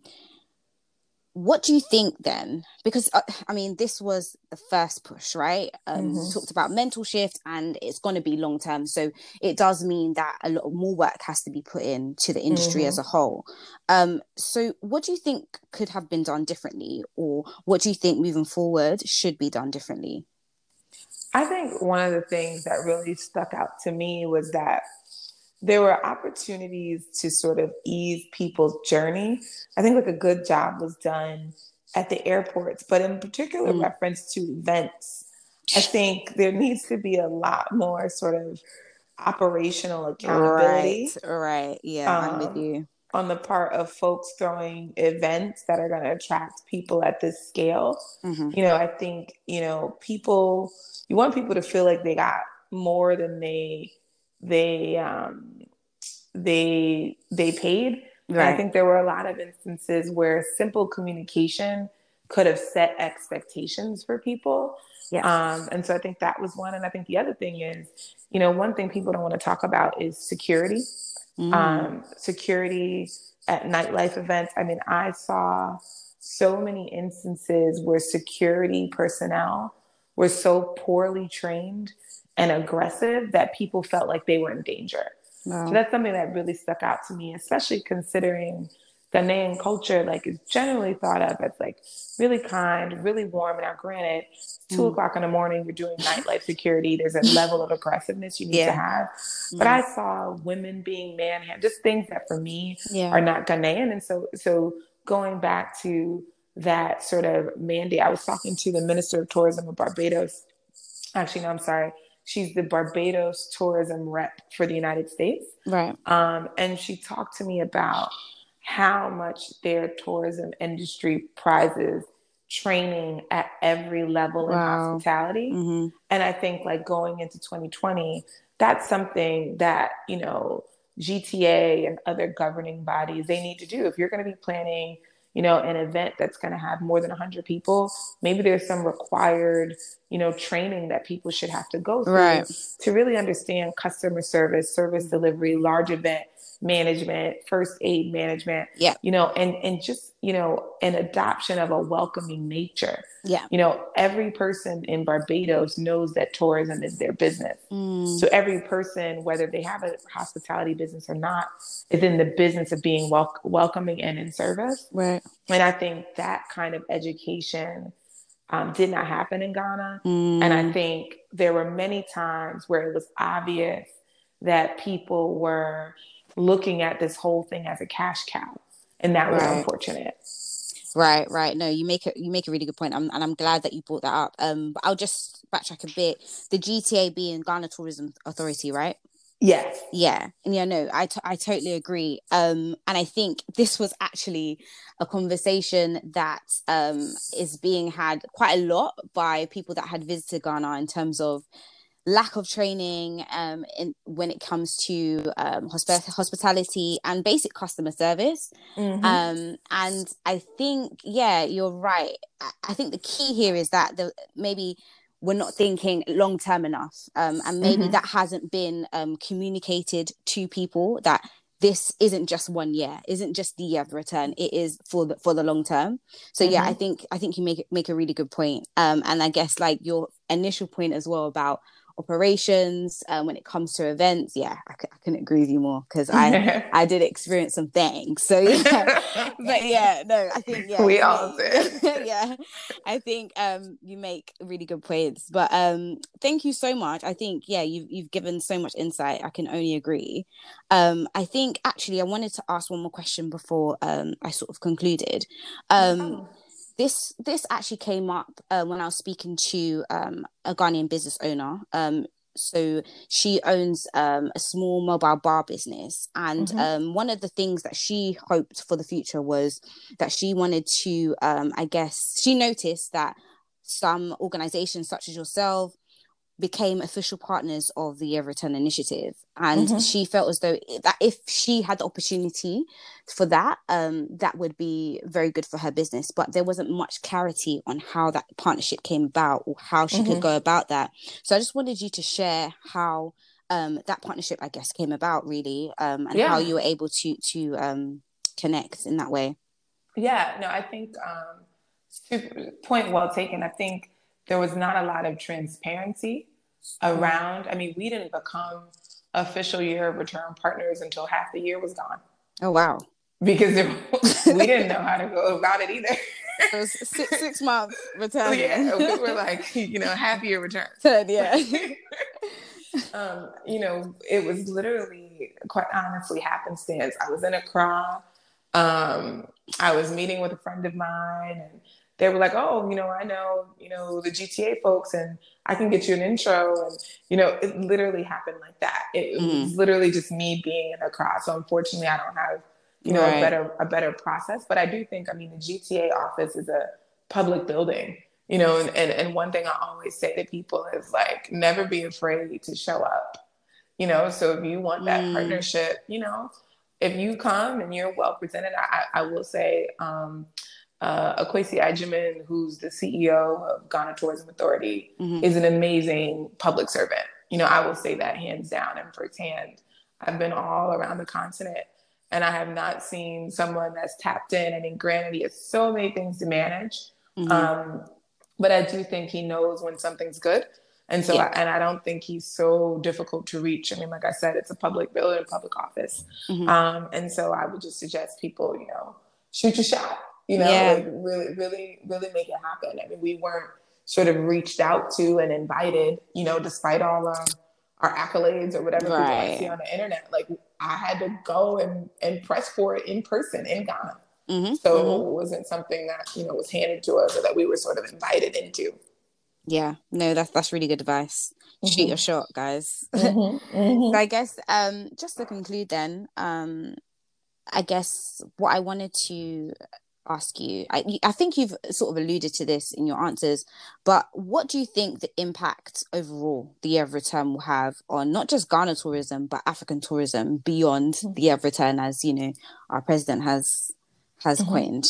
what do you think then? Because uh, I mean, this was the first push, right? Um, Mm-hmm. we talked about mental shift, and it's going to be long term. So it does mean that a lot more work has to be put into the industry Mm-hmm. as a whole. Um, so what do you think could have been done differently, or what do you think moving forward should be done differently? I think one of the things that really stuck out to me was that there were opportunities to sort of ease people's journey. I think like a good job was done at the airports, but in particular mm. reference to events, I think there needs to be a lot more sort of operational accountability. Right, right. Yeah, um, I'm with you. On the part of folks throwing events that are going to attract people at this scale. Mm-hmm. You know, I think, you know, people, you want people to feel like they got more than they they um they they paid. Right. And I think there were a lot of instances where simple communication could have set expectations for people. Yeah. Um, and so I think that was one. And I think the other thing is, you know, one thing people don't want to talk about is security. Mm. Um, security at nightlife events. I mean, I saw so many instances where security personnel were so poorly trained and aggressive that people felt like they were in danger. Wow. So that's something that really stuck out to me, especially considering Ghanaian culture, like, is generally thought of as like really kind, really warm. Now, granted, it's two mm. o'clock in the morning, you're doing nightlife security. There's a level of aggressiveness you need yeah. to have. Mm. But I saw women being manhandled, just things that for me yeah. are not Ghanaian. And so, so going back to that sort of mandate, I was talking to the Minister of Tourism of Barbados. Actually, no, I'm sorry. She's the Barbados tourism rep for the United States. Right. Um, and she talked to me about how much their tourism industry prizes training at every level wow. in hospitality. Mm-hmm. And I think like going into twenty twenty, that's something that, you know, G T A and other governing bodies, they need to do. If you're going to be planning, you know, an event that's going to have more than one hundred people, maybe there's some required, you know, training that people should have to go through right. to really understand customer service, service delivery, large event management, first aid management, yeah. you know, and, and just, you know, an adoption of a welcoming nature. Yeah. You know, every person in Barbados knows that tourism is their business. Mm. So every person, whether they have a hospitality business or not, is in the business of being wel- welcoming and in service. Right. And I think that kind of education um, did not happen in Ghana. Mm. And I think there were many times where it was obvious that people were looking at this whole thing as a cash cow, and that was right. unfortunate. Right, right. No, you make a you make a really good point, um, and I'm glad that you brought that up. Um, but I'll just backtrack a bit. The G T A being Ghana Tourism Authority, right? Yes. Yeah, and yeah, no, I t- I totally agree. Um, and I think this was actually a conversation that um is being had quite a lot by people that had visited Ghana in terms of lack of training um, in, when it comes to um, hosp- hospitality and basic customer service. Mm-hmm. Um, and I think, yeah, you're right. I, I think the key here is that the, maybe we're not thinking long term enough. Um, and maybe mm-hmm. that hasn't been um, communicated to people, that this isn't just one year, isn't just the year of the return. It is for the for the long term. So mm-hmm. yeah, I think I think you make make a really good point. Um, and I guess like your initial point as well about operations, um, when it comes to events. Yeah, I, c- I couldn't agree with you more, because I I did experience some things. So yeah, but yeah, no, I think yeah, We you all make- did. yeah, I think um you make really good points. But um, thank you so much. I think yeah, you've you've given so much insight. I can only agree. Um, I think actually I wanted to ask one more question before um I sort of concluded. Um, this this actually came up uh, when I was speaking to um, a Ghanaian business owner. Um, so she owns um, a small mobile bar business, and Mm-hmm. um, one of the things that she hoped for the future was that she wanted to, um, I guess, she noticed that some organizations such as yourself became official partners of the Year of Return initiative, and Mm-hmm. she felt as though that if she had the opportunity for that, um, that would be very good for her business. But there wasn't much clarity on how that partnership came about or how she could Mm-hmm. go about that. So I just wanted you to share how um, that partnership, I guess, came about, really, um, and how Yeah. you were able to to um, connect in that way. Yeah, no, I think um, super, point well taken. I think there was not a lot of transparency around. I mean, we didn't become official Year of Return partners until half the year was gone, Oh wow! because there, we didn't know how to go about it either. It was six six months So returning. yeah, we were like, you know, half year return. Third, yeah. um, you know, it was literally, quite honestly, happenstance. I was in Accra. Um, I was meeting with a friend of mine, and they were like, "Oh, you know, I know, you know, the G T A folks, and I can get you an intro." And you know, it literally happened like that. It, it Mm. was literally just me being in Accra. So unfortunately, I don't have, you know, Right. a better a better process. But I do think, I mean, the G T A office is a public building. You know, and, and, and one thing I always say to people is like, never be afraid to show up. You know, so if you want that Mm. partnership, you know, if you come and you're well presented, I, I will say, um, uh, Akwesi Ajiman, who's the C E O of Ghana Tourism Authority, Mhm. is an amazing public servant. You know, I will say that hands down and firsthand. I've been all around the continent, and I have not seen someone that's tapped in. I mean, granted, he has so many things to manage. Mhm. Um, but I do think he knows when something's good. And so, Yeah. I, and I don't think he's so difficult to reach. I mean, like I said, it's a public building, public office. Mhm. Um, and so I would just suggest people, you know, shoot your shot, you know, Yeah. like really, really, really make it happen. I mean, we weren't sort of reached out to and invited, you know, despite all um, our accolades or whatever people might Right. see on the internet. Like, I had to go and, and press for it in person in Ghana. Mm-hmm. So Mm-hmm. it wasn't something that, you know, was handed to us or that we were sort of invited into. Yeah, no, that's that's really good advice. Shoot Mhm. your shot, guys. Mm-hmm. Mm-hmm. So I guess um, just to conclude, then, um, I guess what I wanted to ask you, I I think you've sort of alluded to this in your answers, but what do you think the impact overall the Year of Return will have on not just Ghana tourism but African tourism beyond the Year of Return, as you know, our president has has Mhm. coined?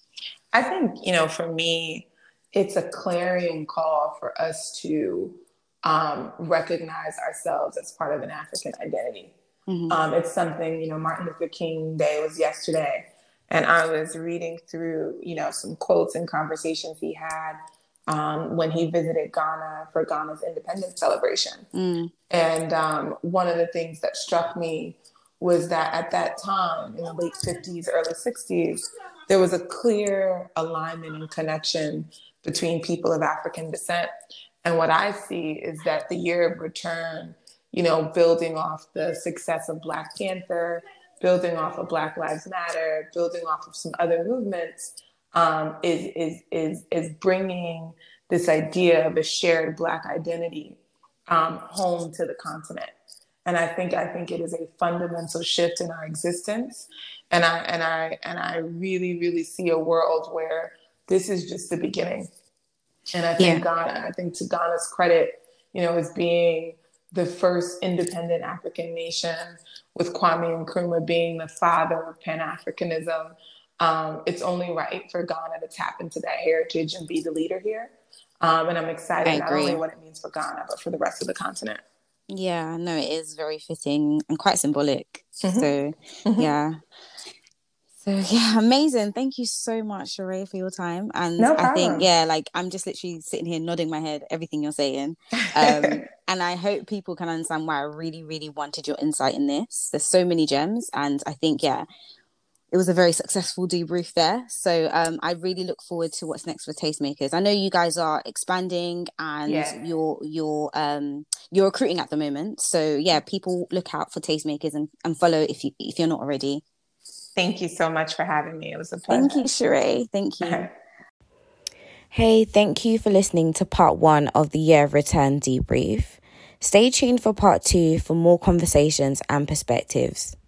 I think, you know, for me, it's a clarion call for us to um, recognize ourselves as part of an African identity. Mhm. Um, it's something, you know, Martin Luther King Day was yesterday, and I was reading through, you know, some quotes and conversations he had um, when he visited Ghana for Ghana's independence celebration. Mm. And um, one of the things that struck me was that at that time, in the late fifties, early sixties, there was a clear alignment and connection between people of African descent. And what I see is that the Year of Return, you know, building off the success of Black Panther, building off of Black Lives Matter, building off of some other movements, um, is, is, is, is bringing this idea of a shared Black identity um, home to the continent. And I think I think it is a fundamental shift in our existence. And I and I and I really, really see a world where this is just the beginning. And I think Yeah. Ghana, I think to Ghana's credit, you know, as being the first independent African nation, with Kwame Nkrumah being the father of Pan-Africanism, um, it's only right for Ghana to tap into that heritage and be the leader here. Um, and I'm excited I not only agree. what it means for Ghana, but for the rest of the continent. Yeah, no, it is very fitting and quite symbolic. Mhm. So, Mhm. yeah. So yeah, amazing. Thank you so much, Sheree, for your time. And No I think, problem. yeah, like I'm just literally sitting here nodding my head, everything you're saying. Um, and I hope people can understand why I really, really wanted your insight in this. There's so many gems. And I think, yeah, it was a very successful debrief there. So um, I really look forward to what's next for Tastemakers. I know you guys are expanding and Yeah. you're you're um you're recruiting at the moment. So yeah, people look out for Tastemakers and, and follow if you if you're not already. Thank you so much for having me. It was a pleasure. Thank you, Sheree. Thank you. Hey, thank you for listening to part one of the Year of Return debrief. Stay tuned for part two for more conversations and perspectives.